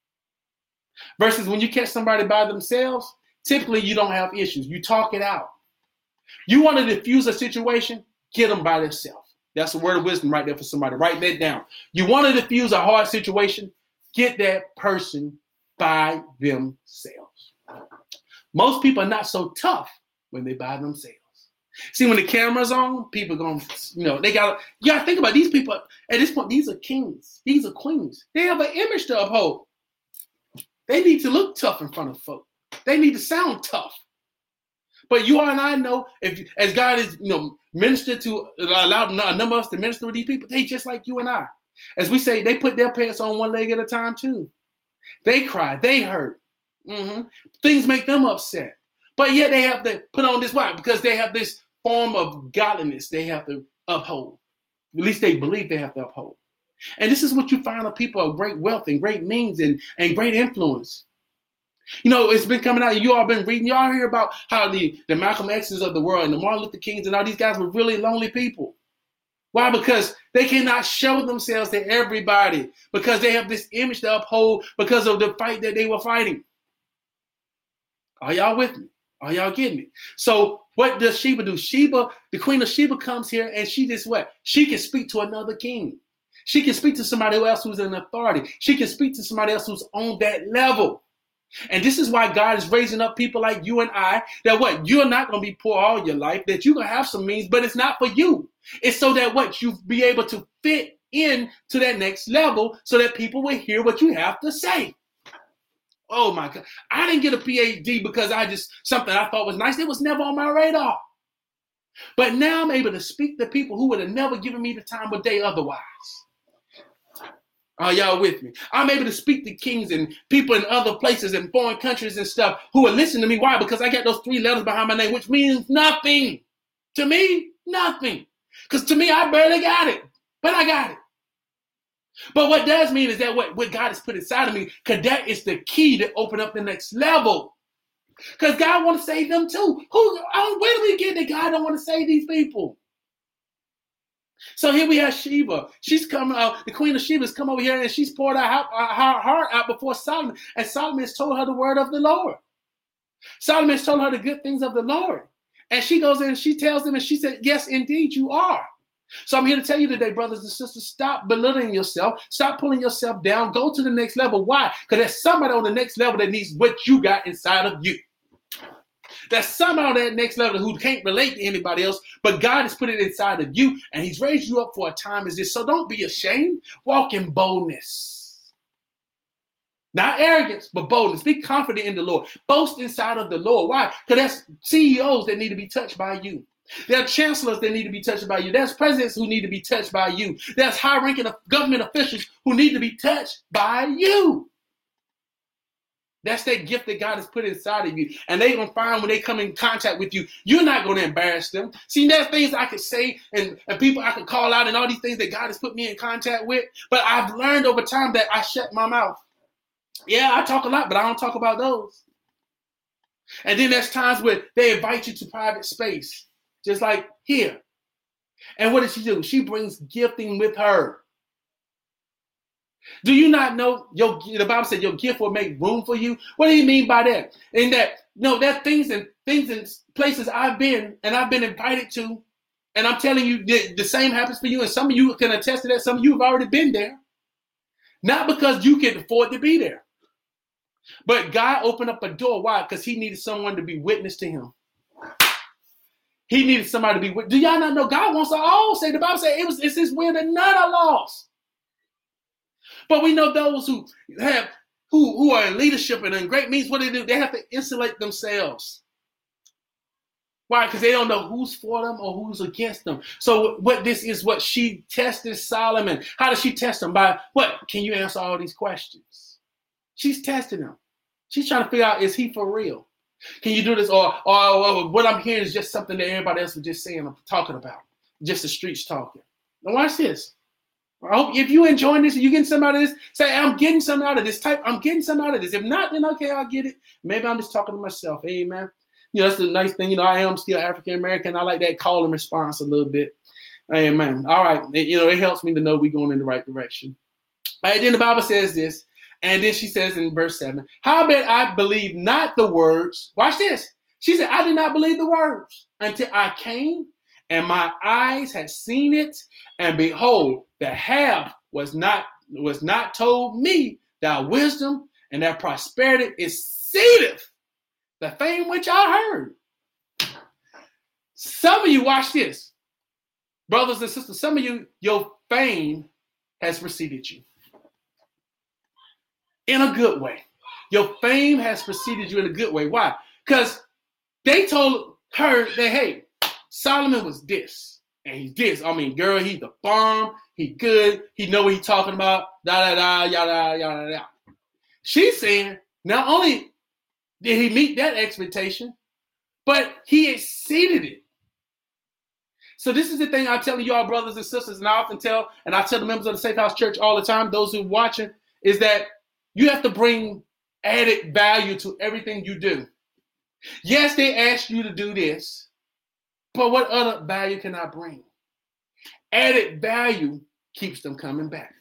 Versus when you catch somebody by themselves, typically you don't have issues. You talk it out. You want to diffuse a situation, get them by themselves. That's a word of wisdom right there for somebody. Write that down. You want to diffuse a hard situation, get that person by themselves. Most people are not so tough when they by themselves. See, when the camera's on, people going, they got to, you got to think about these people. At this point, these are kings. These are queens. They have an image to uphold. They need to look tough in front of folk. They need to sound tough. But you and I know, as God is, ministered to, allowed a number of us to minister with these people, they just like you and I. As we say, they put their pants on one leg at a time too. They cry, they hurt. Things make them upset. But yet they have to put on this, why? Because they have this form of godliness they have to uphold. At least they believe they have to uphold. And this is what you find of people of great wealth and great means and great influence. It's been coming out. You all been reading. You all hear about how the Malcolm X's of the world and the Martin Luther Kings and all these guys were really lonely people. Why? Because they cannot show themselves to everybody because they have this image to uphold because of the fight that they were fighting. Are y'all with me? Are y'all getting me? So what does Sheba do? Sheba, the queen of Sheba comes here and she just what? She can speak to another king. She can speak to somebody else who's in authority. She can speak to somebody else who's on that level. And this is why God is raising up people like you and I, that what? You're not going to be poor all your life, that you're going to have some means, but it's not for you. It's so that what? You be able to fit in to that next level so that people will hear what you have to say. Oh my God. I didn't get a PhD because something I thought was nice. It was never on my radar. But now I'm able to speak to people who would have never given me the time of day otherwise. Are y'all with me? I'm able to speak to kings and people in other places and foreign countries and stuff who will listen to me. Why? Because I got those 3 letters behind my name, which means nothing. To me, nothing. Because to me, I barely got it. But I got it. But what does mean is that what God has put inside of me, because that is the key to open up the next level. Because God wants to save them too. Where do we get that God don't want to save these people? So here we have Sheba. She's come out, the queen of Sheba has come over here and she's poured her heart out before Solomon. And Solomon has told her the word of the Lord. Solomon has told her the good things of the Lord. And she goes in and she tells them and she said, yes, indeed, you are. So I'm here to tell you today, brothers and sisters, stop belittling yourself. Stop pulling yourself down. Go to the next level. Why? Because there's somebody on the next level that needs what you got inside of you. There's somebody on that next level who can't relate to anybody else, but God has put it inside of you, and he's raised you up for a time as this. So don't be ashamed. Walk in boldness. Not arrogance, but boldness. Be confident in the Lord. Boast inside of the Lord. Why? Because there's CEOs that need to be touched by you. There are chancellors that need to be touched by you. There's presidents who need to be touched by you. There's high-ranking government officials who need to be touched by you. That's that gift that God has put inside of you. And they're going to find when they come in contact with you, you're not going to embarrass them. See, there's things I could say and people I could call out and all these things that God has put me in contact with. But I've learned over time that I shut my mouth. Yeah, I talk a lot, but I don't talk about those. And then there's times where they invite you to private space, just like here. And what does she do? She brings gifting with her. Do you not know the Bible said your gift will make room for you? What do you mean by that? In that, there are things and places I've been and I've been invited to, and I'm telling you the same happens for you, and some of you can attest to that. Some of you have already been there. Not because you can afford to be there. But God opened up a door. Why? Because he needed someone to be witness to him. He needed somebody to be witness. Do y'all not know God wants to all say? The Bible said it's his will that none are lost. But we know those who are in leadership and in great means, what do? They have to insulate themselves. Why? Because they don't know who's for them or who's against them. So what this is what she tested Solomon. How does she test him? By what? Can you answer all these questions? She's testing him. She's trying to figure out, is he for real? Can you do this? Or what I'm hearing is just something that everybody else was just saying or talking about. Just the streets talking. Now watch this. I hope if you're enjoying this and you're getting something out of this, say, I'm getting something out of this. Type, I'm getting something out of this. If not, then okay, I'll get it. Maybe I'm just talking to myself. Amen. That's the nice thing. I am still African-American. I like that call and response a little bit. Amen. All right. It helps me to know we're going in the right direction. All right, then the Bible says this. And then she says in verse 7, how bet I believe not the words. Watch this. She said, I did not believe the words until I came and my eyes had seen it. And behold, the half was not told me that wisdom and that prosperity exceedeth the fame which I heard. Some of you, watch this. Brothers and sisters, some of you, your fame has preceded you. In a good way. Your fame has preceded you in a good way. Why? Because they told her that, hey, Solomon was this. And he's this. I mean, girl, he's the bomb. He good. He know what he's talking about. Da-da-da, yada, yada, yada. She's saying, not only did he meet that expectation, but he exceeded it. So this is the thing I'm telling y'all, brothers and sisters, and I often tell, and I tell the members of the Safe House Church all the time, those who are watching, is that you have to bring added value to everything you do. Yes, they ask you to do this, but what other value can I bring? Added value keeps them coming back.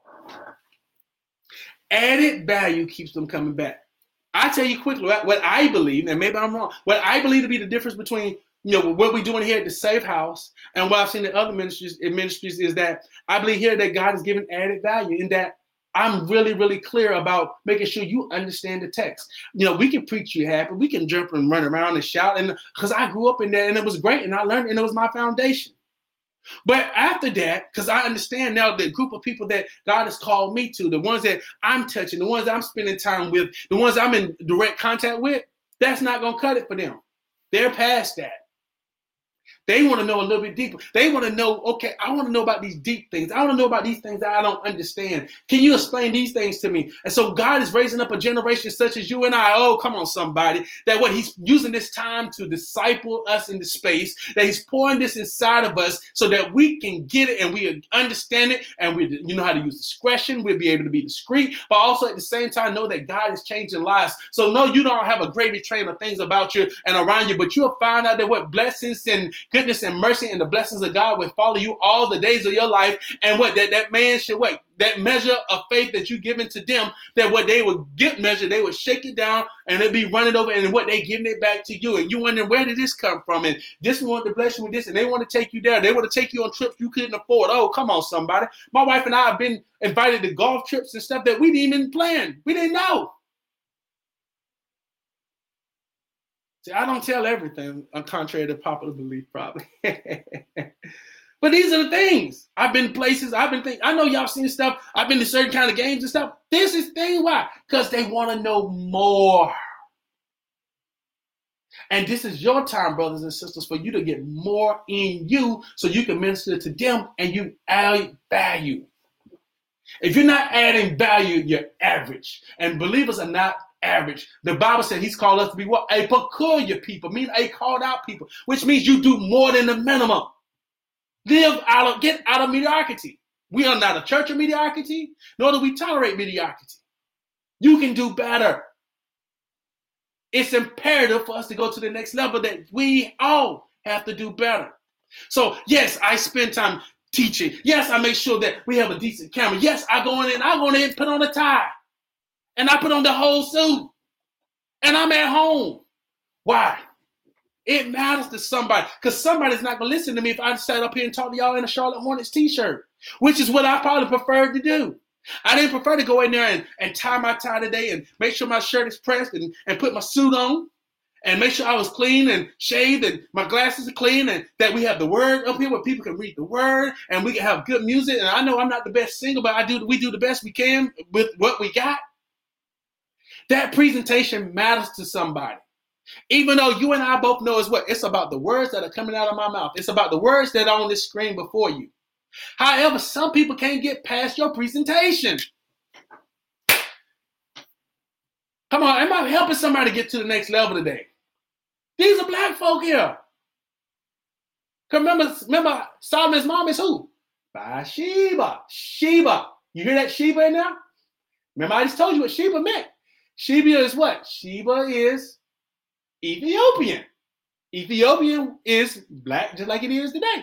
Added value keeps them coming back. I tell you quickly what I believe, and maybe I'm wrong, what I believe to be the difference between what we're doing here at the Safe House and what I've seen in other ministries is that I believe here that God has given added value in that I'm really, really clear about making sure you understand the text. We can preach you happy. We can jump and run around and shout. And because I grew up in that and it was great and I learned and it was my foundation. But after that, because I understand now the group of people that God has called me to, the ones that I'm touching, the ones that I'm spending time with, the ones I'm in direct contact with, that's not going to cut it for them. They're past that. They want to know a little bit deeper. They want to know, okay, I want to know about these deep things. I want to know about these things that I don't understand. Can you explain these things to me? And so God is raising up a generation such as you and I. Oh, come on, somebody. That what he's using this time to disciple us in the space, that he's pouring this inside of us so that we can get it and we understand it and we know how to use discretion. We'll be able to be discreet, but also at the same time know that God is changing lives. So no, you don't have a gravy train of things about you and around you, but you'll find out that what blessings and goodness and mercy and the blessings of God will follow you all the days of your life. And what that man should wait. That measure of faith that you given to them, that what they would get measured, they would shake it down and it'd be running over and what they giving it back to you. And you wondering, where did this come from? And this one wanted to bless you with this and they want to take you there. They want to take you on trips you couldn't afford. Oh, come on, somebody. My wife and I have been invited to golf trips and stuff that we didn't even plan. We didn't know. See, I don't tell everything, contrary to popular belief, probably. But these are the things. I've been places, I know y'all seen stuff. I've been to certain kind of games and stuff. This is thing why? Because they want to know more. And this is your time, brothers and sisters, for you to get more in you so you can minister to them and you add value. If you're not adding value, you're average. And believers are not average. The Bible said he's called us to be what? A peculiar people, meaning a called out people, which means you do more than the minimum. Get out of mediocrity. We are not a church of mediocrity, nor do we tolerate mediocrity. You can do better. It's imperative for us to go to the next level that we all have to do better. So yes, I spend time teaching. Yes, I make sure that we have a decent camera. Yes, I go in and put on a tie. And I put on the whole suit. And I'm at home. Why? It matters to somebody. Because somebody's not going to listen to me if I sat up here and talk to y'all in a Charlotte Hornets t-shirt. Which is what I probably preferred to do. I didn't prefer to go in there and tie my tie today and make sure my shirt is pressed and put my suit on. And make sure I was clean and shaved and my glasses are clean and that we have the word up here where people can read the word and we can have good music. And I know I'm not the best singer, but we do the best we can with what we got. That presentation matters to somebody. Even though you and I both know is what? It's about the words that are coming out of my mouth. It's about the words that are on this screen before you. However, some people can't get past your presentation. Come on, am I helping somebody get to the next level today? These are black folk here. Remember Solomon's mom is who? Bathsheba. Sheba. You hear that Sheba in there? Remember I just told you what Sheba meant. Sheba is what? Sheba is Ethiopian. Ethiopian is black just like it is today.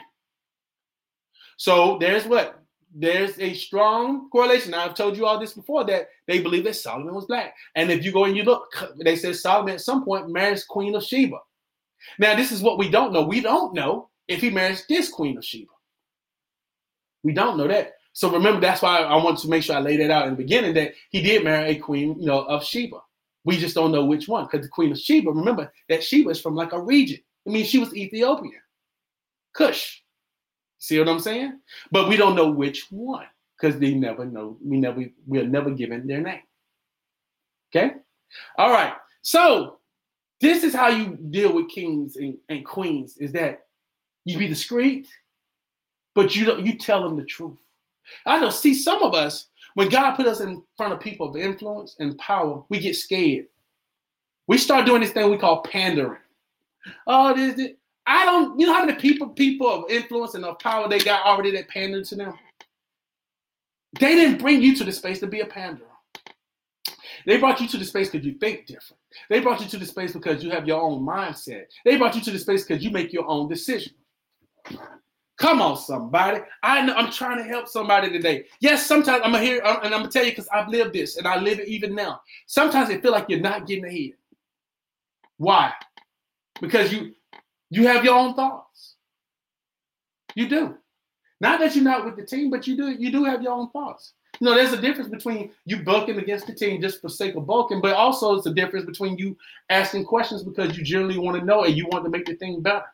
So there's what? There's a strong correlation. Now, I've told you all this before that they believe that Solomon was black. And if you go and you look, they said Solomon at some point marries Queen of Sheba. Now, this is what we don't know. We don't know if he marries this Queen of Sheba. We don't know that. So remember, that's why I want to make sure I lay that out in the beginning, that he did marry a queen, of Sheba. We just don't know which one, because the Queen of Sheba, remember that Sheba is from like a region. I mean, she was Ethiopian. Cush. See what I'm saying? But we don't know which one, because they never know. We're never given their name. Okay? All right. So this is how you deal with kings and queens, is that you be discreet, but you tell them the truth. I know, see, some of us, when God put us in front of people of influence and power, we get scared. We start doing this thing we call pandering. Oh, I don't, you know how many people of influence and of power they got already that pandered to them? They didn't bring you to the space to be a panderer. They brought you to the space because you think different. They brought you to the space because you have your own mindset. They brought you to the space because you make your own decision. Come on, somebody. I know I'm trying to help somebody today. Yes, sometimes I'm going to tell you because I've lived this and I live it even now. Sometimes it feel like you're not getting ahead. Why? Because you have your own thoughts. You do. Not that you're not with the team, but you do have your own thoughts. There's a difference between you bulking against the team just for sake of bulking, but also it's a difference between you asking questions because you generally want to know and you want to make the thing better.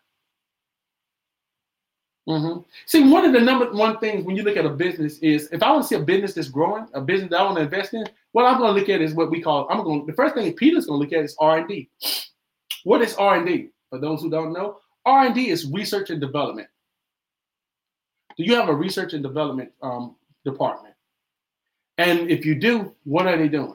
Mm-hmm. See, one of the number one things when you look at a business is, if I want to see a business that's growing, a business that I want to invest in, what I'm going to look at is what we call, the first thing Peter's going to look at is R&D. What is R&D? For those who don't know, R&D is research and development. Do you have a research and development department? And if you do, what are they doing?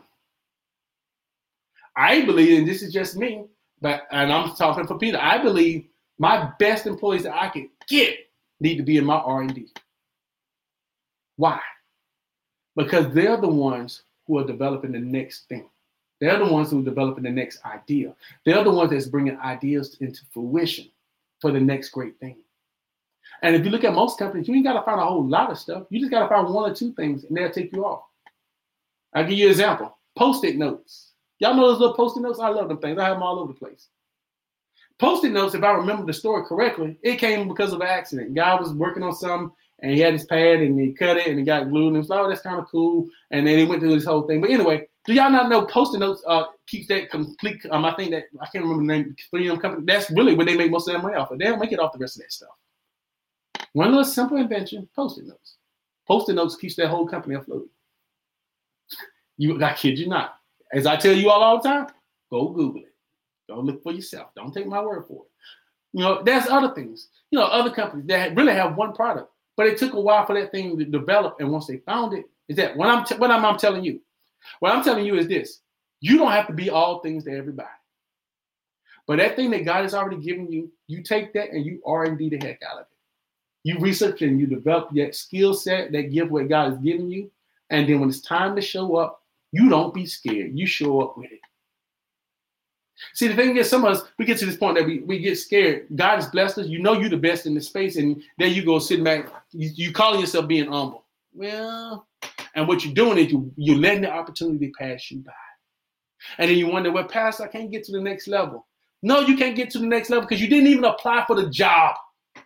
I believe, and this is just me, and I'm talking for Peter, I believe my best employees that I can get need to be in my R&D. Why? Because they're the ones who are developing the next thing. They're the ones who are developing the next idea. They're the ones that's bringing ideas into fruition for the next great thing. And if you look at most companies, you ain't got to find a whole lot of stuff. You just got to find one or two things, and they'll take you off. I'll give you an example. Post-it notes. Y'all know those little Post-it notes? I love them things. I have them all over the place. Post-it notes, if I remember the story correctly, it came because of an accident. Guy was working on something, and he had his pad, and he cut it, and it got glued, and he was like, oh, that's kind of cool. And then he went through this whole thing. But anyway, do y'all not know Post-it notes keeps that complete? I think that, I can't remember the name, 3M company. That's really where they make most of their money off of. They don't make it off the rest of that stuff. One little simple invention, Post-it notes. Post-it notes keeps that whole company afloat. I kid you not. As I tell you all the time, go Google it. Go look for yourself. Don't take my word for it. There's other things. Other companies that really have one product, but it took a while for that thing to develop. And once they found it, is that what I'm telling you? What I'm telling you is this: you don't have to be all things to everybody. But that thing that God has already given you, you take that and you R&D the heck out of it. You research and you develop that skill set, that gift what God has given you, and then when it's time to show up, you don't be scared. You show up with it. See, the thing is, some of us, we get to this point that we get scared. God has blessed us. You're the best in the space, and there you go sitting back. You calling yourself being humble. Well, and what you're doing is you're letting the opportunity pass you by. And then you wonder, well, Pastor, I can't get to the next level. No, you can't get to the next level because you didn't even apply for the job.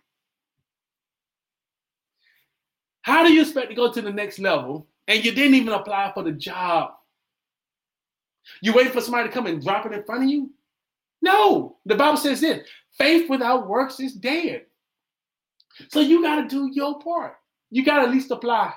How do you expect to go to the next level and you didn't even apply for the job? You waiting for somebody to come and drop it in front of you? No. The Bible says this: faith without works is dead. So you got to do your part. You got to at least apply.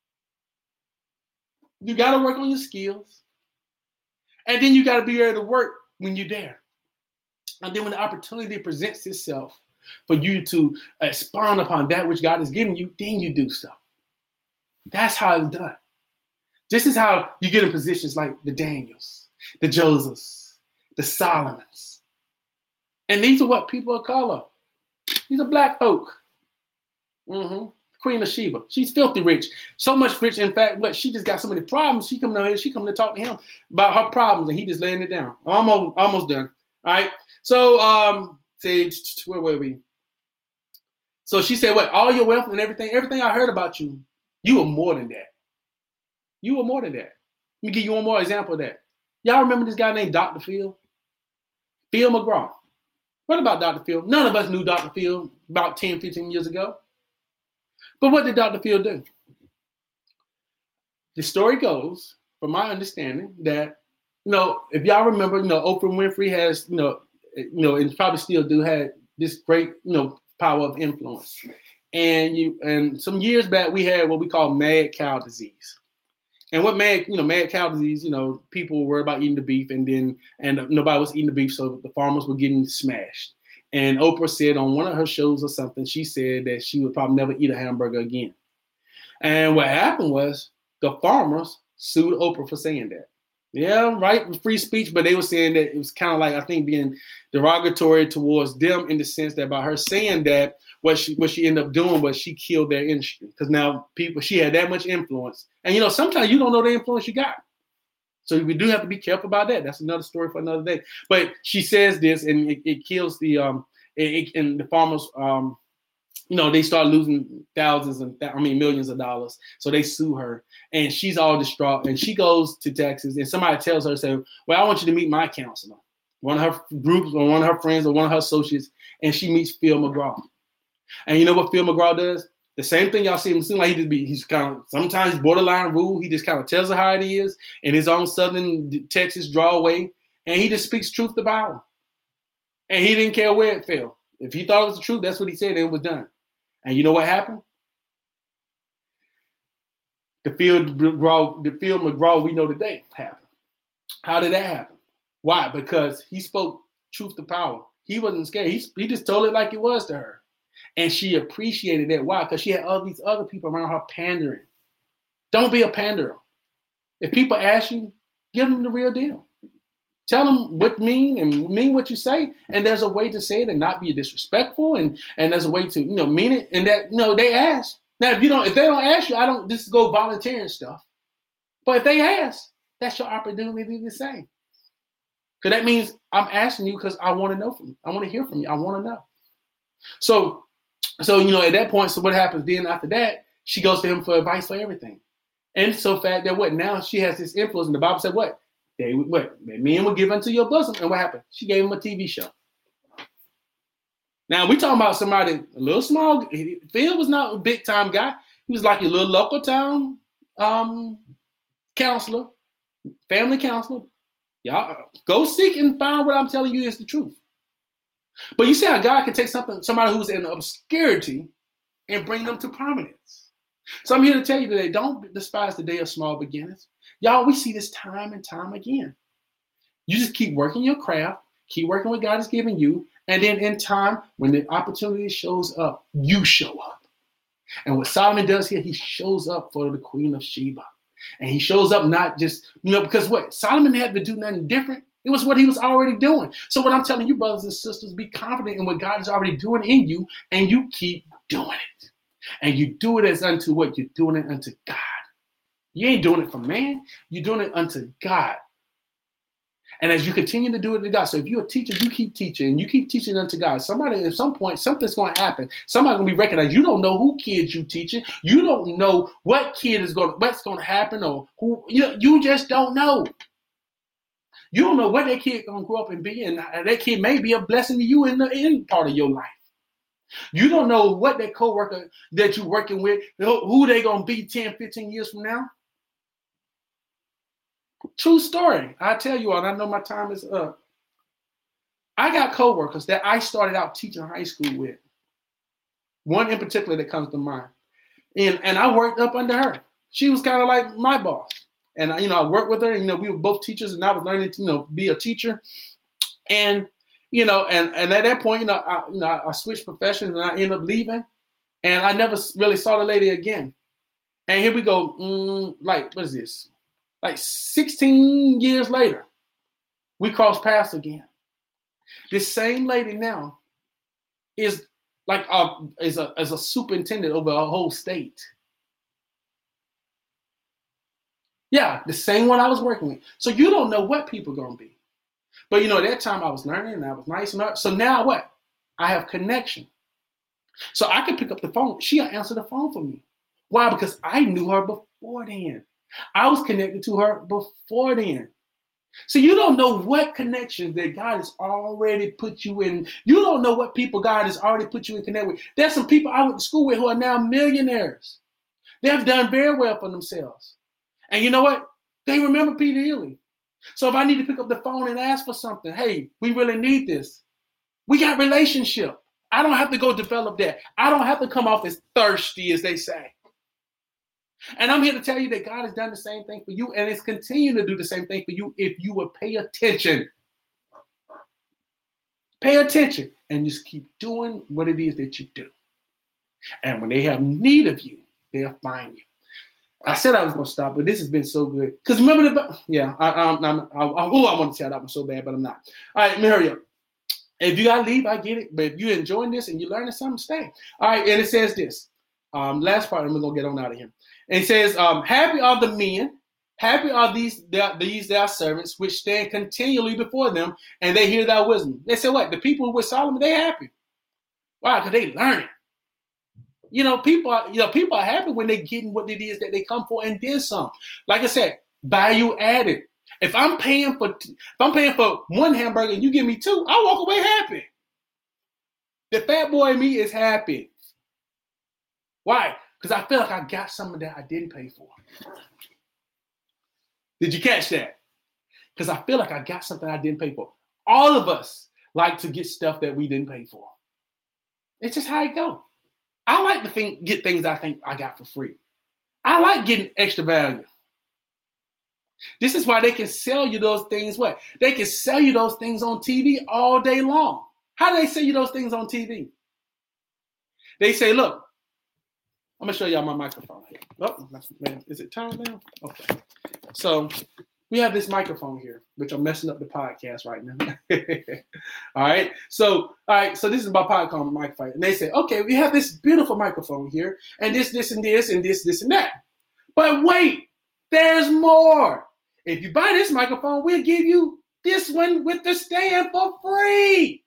You got to work on your skills. And then you got to be ready to work when you're there. And then when the opportunity presents itself for you to expound upon that which God has given you, then you do so. That's how it's done. This is how you get in positions like the Daniels, the Josephs, the Solomons. And these are what people of color. These are black folk. Queen of Sheba. She's filthy rich. So much rich, in fact, but she just got so many problems. She coming out here, she coming to talk to him about her problems, and he just laying it down. Almost done. All right. So where were we? So she said, what, all your wealth and everything I heard about you, you were more than that. You were more than that. Let me give you one more example of that. Y'all remember this guy named Dr. Phil? Phil McGraw. What about Dr. Phil? None of us knew Dr. Phil about 10, 15 years ago. But what did Dr. Phil do? The story goes, from my understanding, that, if y'all remember, Oprah Winfrey has, and probably still do, had this great, power of influence. And some years back, we had what we call mad cow disease. And what mad cow disease, people were about eating the beef, and nobody was eating the beef, so the farmers were getting smashed. And Oprah said on one of her shows or something, she said that she would probably never eat a hamburger again. And what happened was the farmers sued Oprah for saying that. Yeah, right, free speech, but they were saying that it was kind of like, I think, being derogatory towards them in the sense that by her saying that, what she ended up doing was she killed their industry, because now she had that much influence. And sometimes you don't know the influence you got. So we do have to be careful about that. That's another story for another day. But she says this, and it kills the and the farmers. They start losing millions of dollars. So they sue her, and she's all distraught. And she goes to Texas, and somebody tells her, "Say, well, I want you to meet my counselor, one of her groups, or one of her friends, or one of her associates." And she meets Phil McGraw. And you know what Phil McGraw does? The same thing y'all see him seem like he's kind of sometimes borderline rude. He just kind of tells her how it is in his own Southern Texas draw way, and he just speaks truth to power. And he didn't care where it fell. If he thought it was the truth, that's what he said, and it was done. And you know what happened? The Phil McGraw we know today happened. How did that happen? Why? Because he spoke truth to power. He wasn't scared. He just told it like it was to her. And she appreciated that. Why? Because she had all these other people around her pandering. Don't be a panderer. If people ask you, give them the real deal. Tell them what mean what you say. And there's a way to say it and not be disrespectful. And there's a way to, mean it. And that, they ask. Now, if they don't ask you, I don't just go volunteering stuff. But if they ask, that's your opportunity to say. Because that means I'm asking you because I want to know from you. I want to hear from you. I want to know. So at that point, so what happens then after that, she goes to him for advice for everything. And so fact that now she has this influence, and the Bible said what? Men will give unto your bosom. And what happened? She gave him a TV show. Now we talking about somebody a little small. Phil was not a big time guy. He was like a little local town counselor, family counselor. Y'all go seek and find what I'm telling you is the truth. But you see how God can take somebody who's in obscurity and bring them to prominence. So I'm here to tell you today, don't despise the day of small beginnings. Y'all, we see this time and time again. You just keep working your craft, keep working what God has given you, and then in time, when the opportunity shows up, you show up. And what Solomon does here, he shows up for the Queen of Sheba. And he shows up not just, because what? Solomon had to do nothing different. It was what he was already doing. So what I'm telling you, brothers and sisters, be confident in what God is already doing in you, and you keep doing it. And you do it as unto what? You're doing it unto God. You ain't doing it for man. You're doing it unto God. And as you continue to do it to God, so if you're a teacher, you keep teaching, and you keep teaching unto God. Somebody, at some point, something's going to happen. Somebody's going to be recognized. You don't know who kids you teaching. You don't know what's going to happen, or who, you just don't know. You don't know what that kid going to grow up and be, and that kid may be a blessing to you in the end part of your life. You don't know what that coworker that you're working with, who they going to be 10, 15 years from now. True story. I tell you all, and I know my time is up. I got coworkers that I started out teaching high school with. One in particular that comes to mind. And I worked up under her. She was kind of like my boss. And I worked with her, and we were both teachers, and I was learning to, be a teacher. And And at that point, I switched professions and I ended up leaving, and I never really saw the lady again. And here we go, like, what is this? Like 16 years later, we crossed paths again. This same lady now is like as a superintendent over a whole state. Yeah, the same one I was working with. So you don't know what people are gonna be. But at that time I was learning and I was nice enough. So now what? I have connection. So I could pick up the phone. She'll answer the phone for me. Why? Because I knew her before then. I was connected to her before then. So you don't know what connections that God has already put you in. You don't know what people God has already put you in connect with. There's some people I went to school with who are now millionaires. They have done very well for themselves. And you know what? They remember Peter Healy. So if I need to pick up the phone and ask for something, hey, we really need this. We got relationship. I don't have to go develop that. I don't have to come off as thirsty, as they say. And I'm here to tell you that God has done the same thing for you, and it's continuing to do the same thing for you if you will pay attention. Pay attention and just keep doing what it is that you do. And when they have need of you, they'll find you. I said I was going to stop, but this has been so good. Because remember I want to tell that one so bad, but I'm not. All right, let me hurry up. If you got to leave, I get it. But if you're enjoying this and you're learning something, stay. All right, and it says this. Last part, and we're going to get on out of here. And it says, happy are the men, happy are these their servants, which stand continually before them, and they hear thy wisdom. They said what? The people who were Solomon, they happy. Why? Because they learn it. People are happy when they're getting what it is that they come for and then some. Like I said, value added. If I'm paying for one hamburger and you give me two, I walk away happy. The fat boy in me is happy. Why? Because I feel like I got something that I didn't pay for. Did you catch that? Because I feel like I got something I didn't pay for. All of us like to get stuff that we didn't pay for. It's just how it goes. I like to get things I think I got for free. I like getting extra value. This is why they can sell you those things. What? They can sell you those things on TV all day long. How do they sell you those things on TV? They say, look, I'm going to show y'all my microphone here. Oh, man, is it turned down? Okay. So we have this microphone here, which I'm messing up the podcast right now. All right. So this is my podcast microphone. And they say, okay, we have this beautiful microphone here, and this, and this, and this, and that. But wait, there's more. If you buy this microphone, we'll give you this one with the stand for free.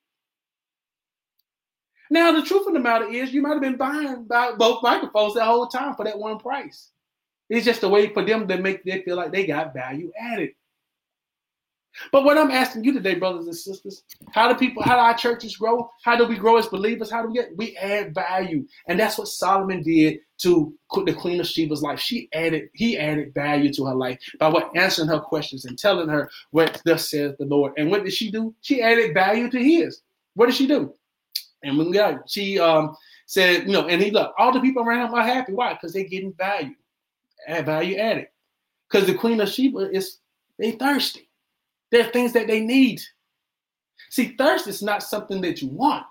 Now, the truth of the matter is you might have been buying both microphones the whole time for that one price. It's just a way for them to make them feel like they got value added. But what I'm asking you today, brothers and sisters, how do our churches grow? How do we grow as believers? We add value. And that's what Solomon did to the Queen of Sheba's life. He added value to her life by answering her questions and telling her what thus says the Lord. And what did she do? She added value to his. What did she do? And when she said, and he looked, all the people around him are happy. Why? Because they're getting value. Value added. Because the Queen of Sheba they thirsty. There are things that they need. See, thirst is not something that you want.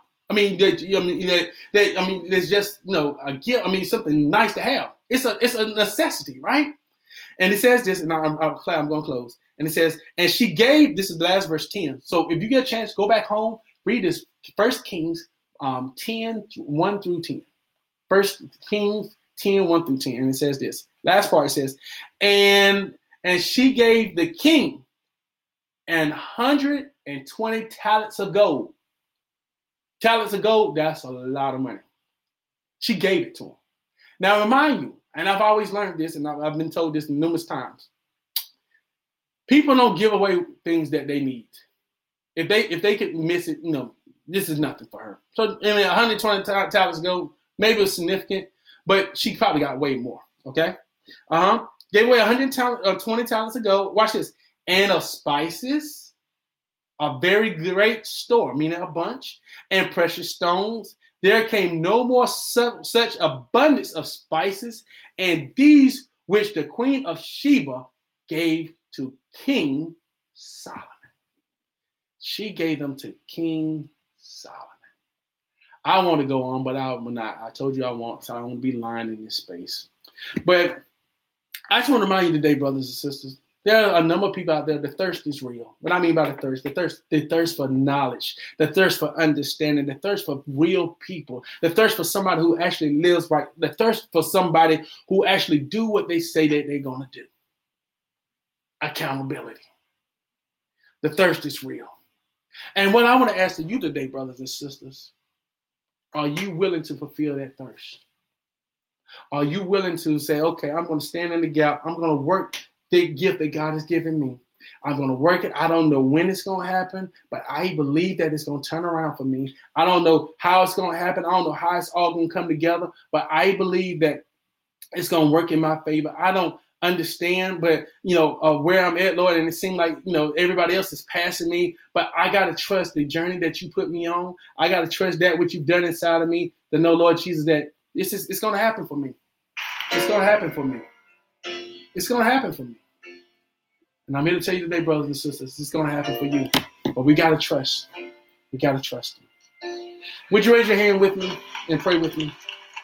It's just a gift. Something nice to have. It's a necessity, right? And it says this, and I'm going to close. And it says, and she gave. This is the last verse 10. So if you get a chance, go back home, read this 1 Kings 10 1 through 10. 1 Kings 10 1 through 10, and it says this. Last part says, and she gave the king 120 talents of gold. Talents of gold, that's a lot of money. She gave it to him. Now, remind you, and I've always learned this, and I've been told this numerous times. People don't give away things that they need. If they could miss it, this is nothing for her. So, 120 talents of gold, maybe it was significant, but she probably got way more. Okay? Gave away 120 talents of gold. Watch this. And of spices, a very great store, meaning a bunch, and precious stones. There came no more such abundance of spices, and these which the Queen of Sheba gave to King Solomon. She gave them to King Solomon. I want to go on, but I told you I won't, so I won't be lying in this space. But I just want to remind you today, brothers and sisters, there are a number of people out there, the thirst is real. What I mean by the thirst for knowledge, the thirst for understanding, the thirst for real people, the thirst for somebody who actually lives right, the thirst for somebody who actually do what they say that they're going to do. Accountability. The thirst is real. And what I want to ask you today, brothers and sisters, are you willing to fulfill that thirst? Are you willing to say, okay, I'm going to stand in the gap. I'm going to work the gift that God has given me. I'm going to work it. I don't know when it's going to happen, but I believe that it's going to turn around for me. I don't know how it's going to happen. I don't know how it's all going to come together, but I believe that it's going to work in my favor. I don't understand, but where I'm at, Lord, and it seems like everybody else is passing me, but I got to trust the journey that you put me on. I got to trust that what you've done inside of me, to know, Lord Jesus, that it's going to happen for me. It's going to happen for me. It's going to happen for me. And I'm here to tell you today, brothers and sisters, it's going to happen for you. But we got to trust. We got to trust him. Would you raise your hand with me and pray with me?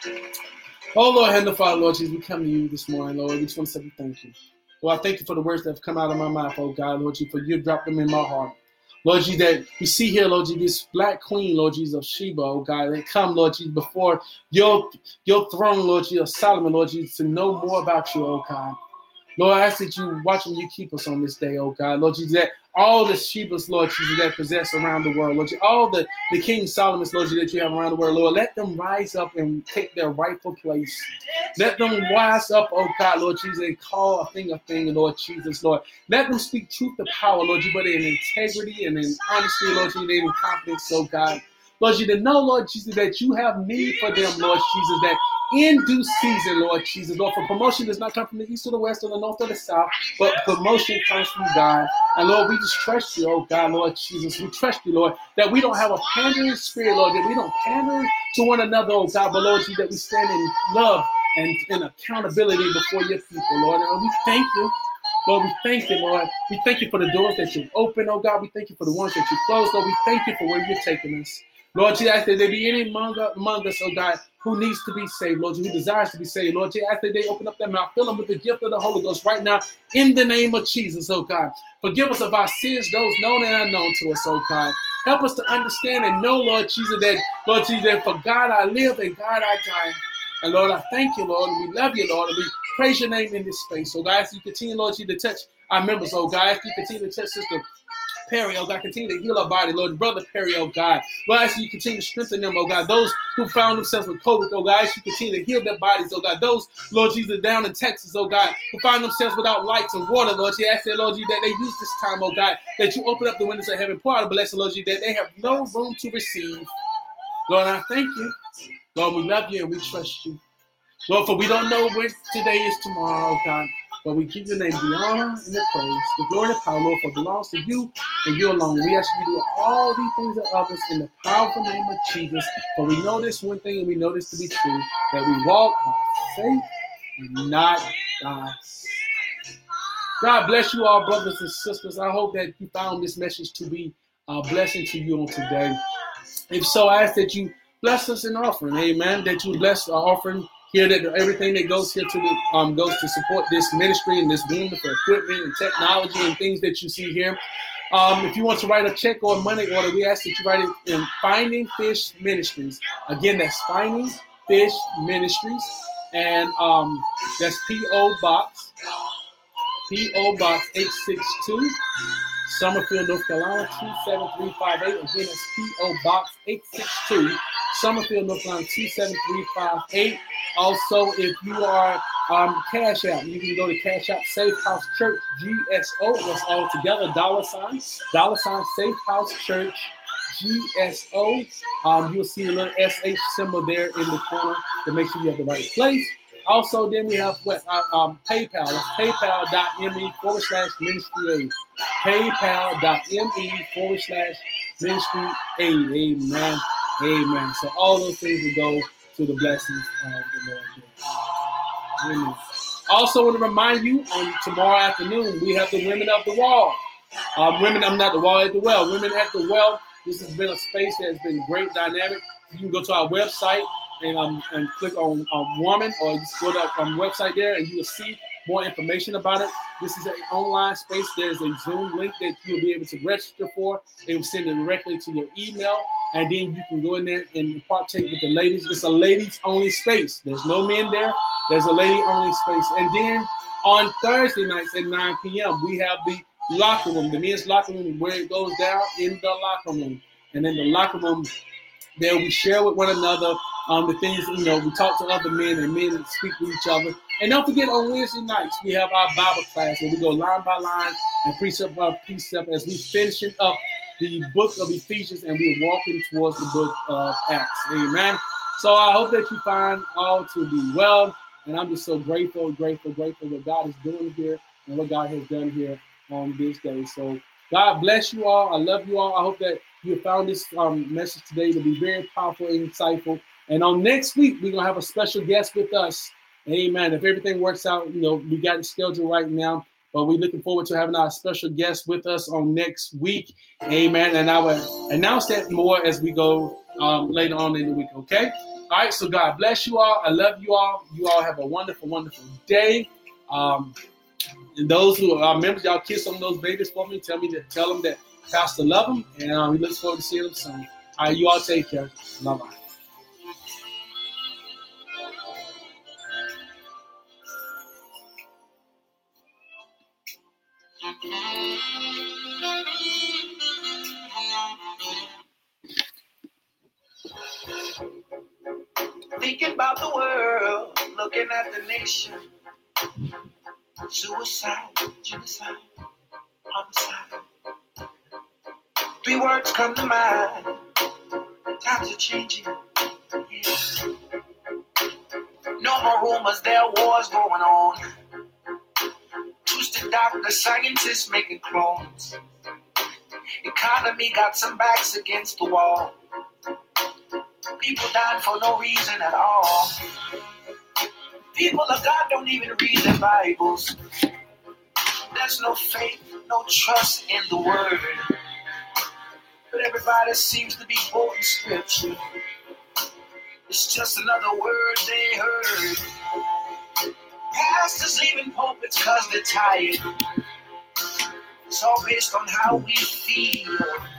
Oh, Lord, Heavenly Father, Lord Jesus, we come to you this morning, Lord. We just want to say thank you. Lord, I thank you for the words that have come out of my mouth, oh God, Lord Jesus, for you dropped them in my heart. Lord Jesus, that we see here, Lord Jesus, this black queen, Lord Jesus, of Sheba, oh God, that come, Lord Jesus, before your throne, Lord Jesus, Solomon, Lord Jesus, to know more about you, oh God. Lord, I ask that you watch and you keep us on this day, oh God. Lord Jesus, that all the Shebas, Lord Jesus, that possess around the world, Lord Jesus, all the King Solomon's, Lord Jesus, that you have around the world, Lord, let them rise up and take their rightful place. Let them rise up, oh God, Lord Jesus, and call a thing, Lord Jesus, Lord. Let them speak truth to power, Lord Jesus, but in integrity and in honesty, Lord Jesus, and in confidence, oh God. Lord Jesus, to know, Lord Jesus, that you have need for them, Lord Jesus, that in due season, Lord Jesus, Lord, for promotion does not come from the east or the west or the north or the south, but promotion comes from God. And Lord, we just trust you, oh God, Lord Jesus. We trust you, Lord, that we don't have a pandering spirit, Lord, that we don't pander to one another, oh God, but Lord Jesus, that we stand in love and in accountability before your people, Lord. And we thank you. Lord, we thank you, Lord. We thank you for the doors that you've opened, oh God. We thank you for the ones that you closed, Lord. We thank you for where you're taking us. Lord, Jesus, I ask that there be any among us, oh God, who needs to be saved, Lord, who desires to be saved. Lord, Jesus, I ask that they open up their mouth, fill them with the gift of the Holy Ghost right now, in the name of Jesus, oh God. Forgive us of our sins, those known and unknown to us, oh God. Help us to understand and know, Lord Jesus, that for God I live and God I die. And Lord, I thank you, Lord, and we love you, Lord, and we praise your name in this space. So, God, as you continue, Lord, to touch our members, oh God, as you continue to touch Sister Perry, oh God, continue to heal our body, Lord. Brother Perry, oh God. Lord, as you continue to strengthen them, oh God. Those who found themselves with COVID, oh God, as you continue to heal their bodies, oh God. Those, Lord Jesus, down in Texas, oh God, who find themselves without lights and water, Lord. You ask that, Lord Jesus, that they use this time, oh God, that you open up the windows of heaven, pour out a blessing, Lord Jesus, that they have no room to receive. Lord, I thank you. Lord, we love you and we trust you. Lord, for we don't know when today is tomorrow, oh God. But we give your name the honor and the praise, the glory and the power, Lord, for it belongs to you and you alone. We ask you to do all these things and others in the powerful name of Jesus. For we know this one thing and we know this to be true, that we walk by faith and not by sight. God bless you all, brothers and sisters. I hope that you found this message to be a blessing to you on today. If so, I ask that you bless us in offering, amen, that you bless our offering here, that everything that goes here to the goes to support this ministry and this room for equipment and technology and things that you see here. If you want to write a check or a money order, we ask that you write it in Finding Fish Ministries. Again, that's Finding Fish Ministries, and that's P.O. Box 862. Summerfield, North Carolina, 27358. Again, it's P.O. Box 862, Summerfield, North Carolina, 27358. Also, if you are Cash App, you can go to Cash App, Safe House Church, GSO. That's all together, $ Safe House Church, GSO. You'll see a little SH symbol there in the corner to make sure you have the right place. Also, then we have PayPal. It's paypal.me/ministry aid. paypal.me/ministry aid. Amen. Amen. So all those things will go to the blessings of the Lord. Amen. Also want to remind you, on tomorrow afternoon, we have the Women of the Wall. Women, I'm not the wall at the well. Women at the well. This has been a space that has been great, dynamic. You can go to our website and click on woman, or just go to our website there, and you will see more information about it. This is an online space. There's a Zoom link that you'll be able to register for. They will send it directly to your email, and then you can go in there and partake with the ladies. It's a ladies-only space. There's no men there. There's a lady-only space. And then on Thursday nights at 9 p.m., we have the locker room, the men's locker room, where it goes down in the locker room. And in the locker room, there we share with one another the things, we talk to other men, and men speak with each other. And don't forget, on Wednesday nights, we have our Bible class where we go line by line and precept by precept as we finishing up the book of Ephesians, and we're walking towards the book of Acts. Amen. So I hope that you find all to be well. And I'm just so grateful what God is doing here and what God has done here on this day. So God bless you all. I love you all. I hope that you found this message today to be very powerful and insightful. And on next week, we're going to have a special guest with us. Amen. If everything works out, we got it scheduled right now. But we're looking forward to having our special guest with us on next week. Amen. And I will announce that more as we go later on in the week. Okay? All right. So God bless you all. I love you all. You all have a wonderful, wonderful day. And those who are members, y'all kiss on those babies for me. Tell them that Pastor love them. And we look forward to seeing them soon. All right. You all take care. Bye-bye. Thinking about the world, looking at the nation. Suicide, genocide, homicide. 3 words come to mind. Times are changing. Yeah. No more rumors, there are wars going on. Twisted doctors, scientists making clones. Economy got some backs against the wall. People dying for no reason at all. People of God don't even read their Bibles. There's no faith, no trust in the word. But everybody seems to be quoting scripture. It's just another word they heard. Pastors leaving pulpits cause they're tired. It's all based on how we feel.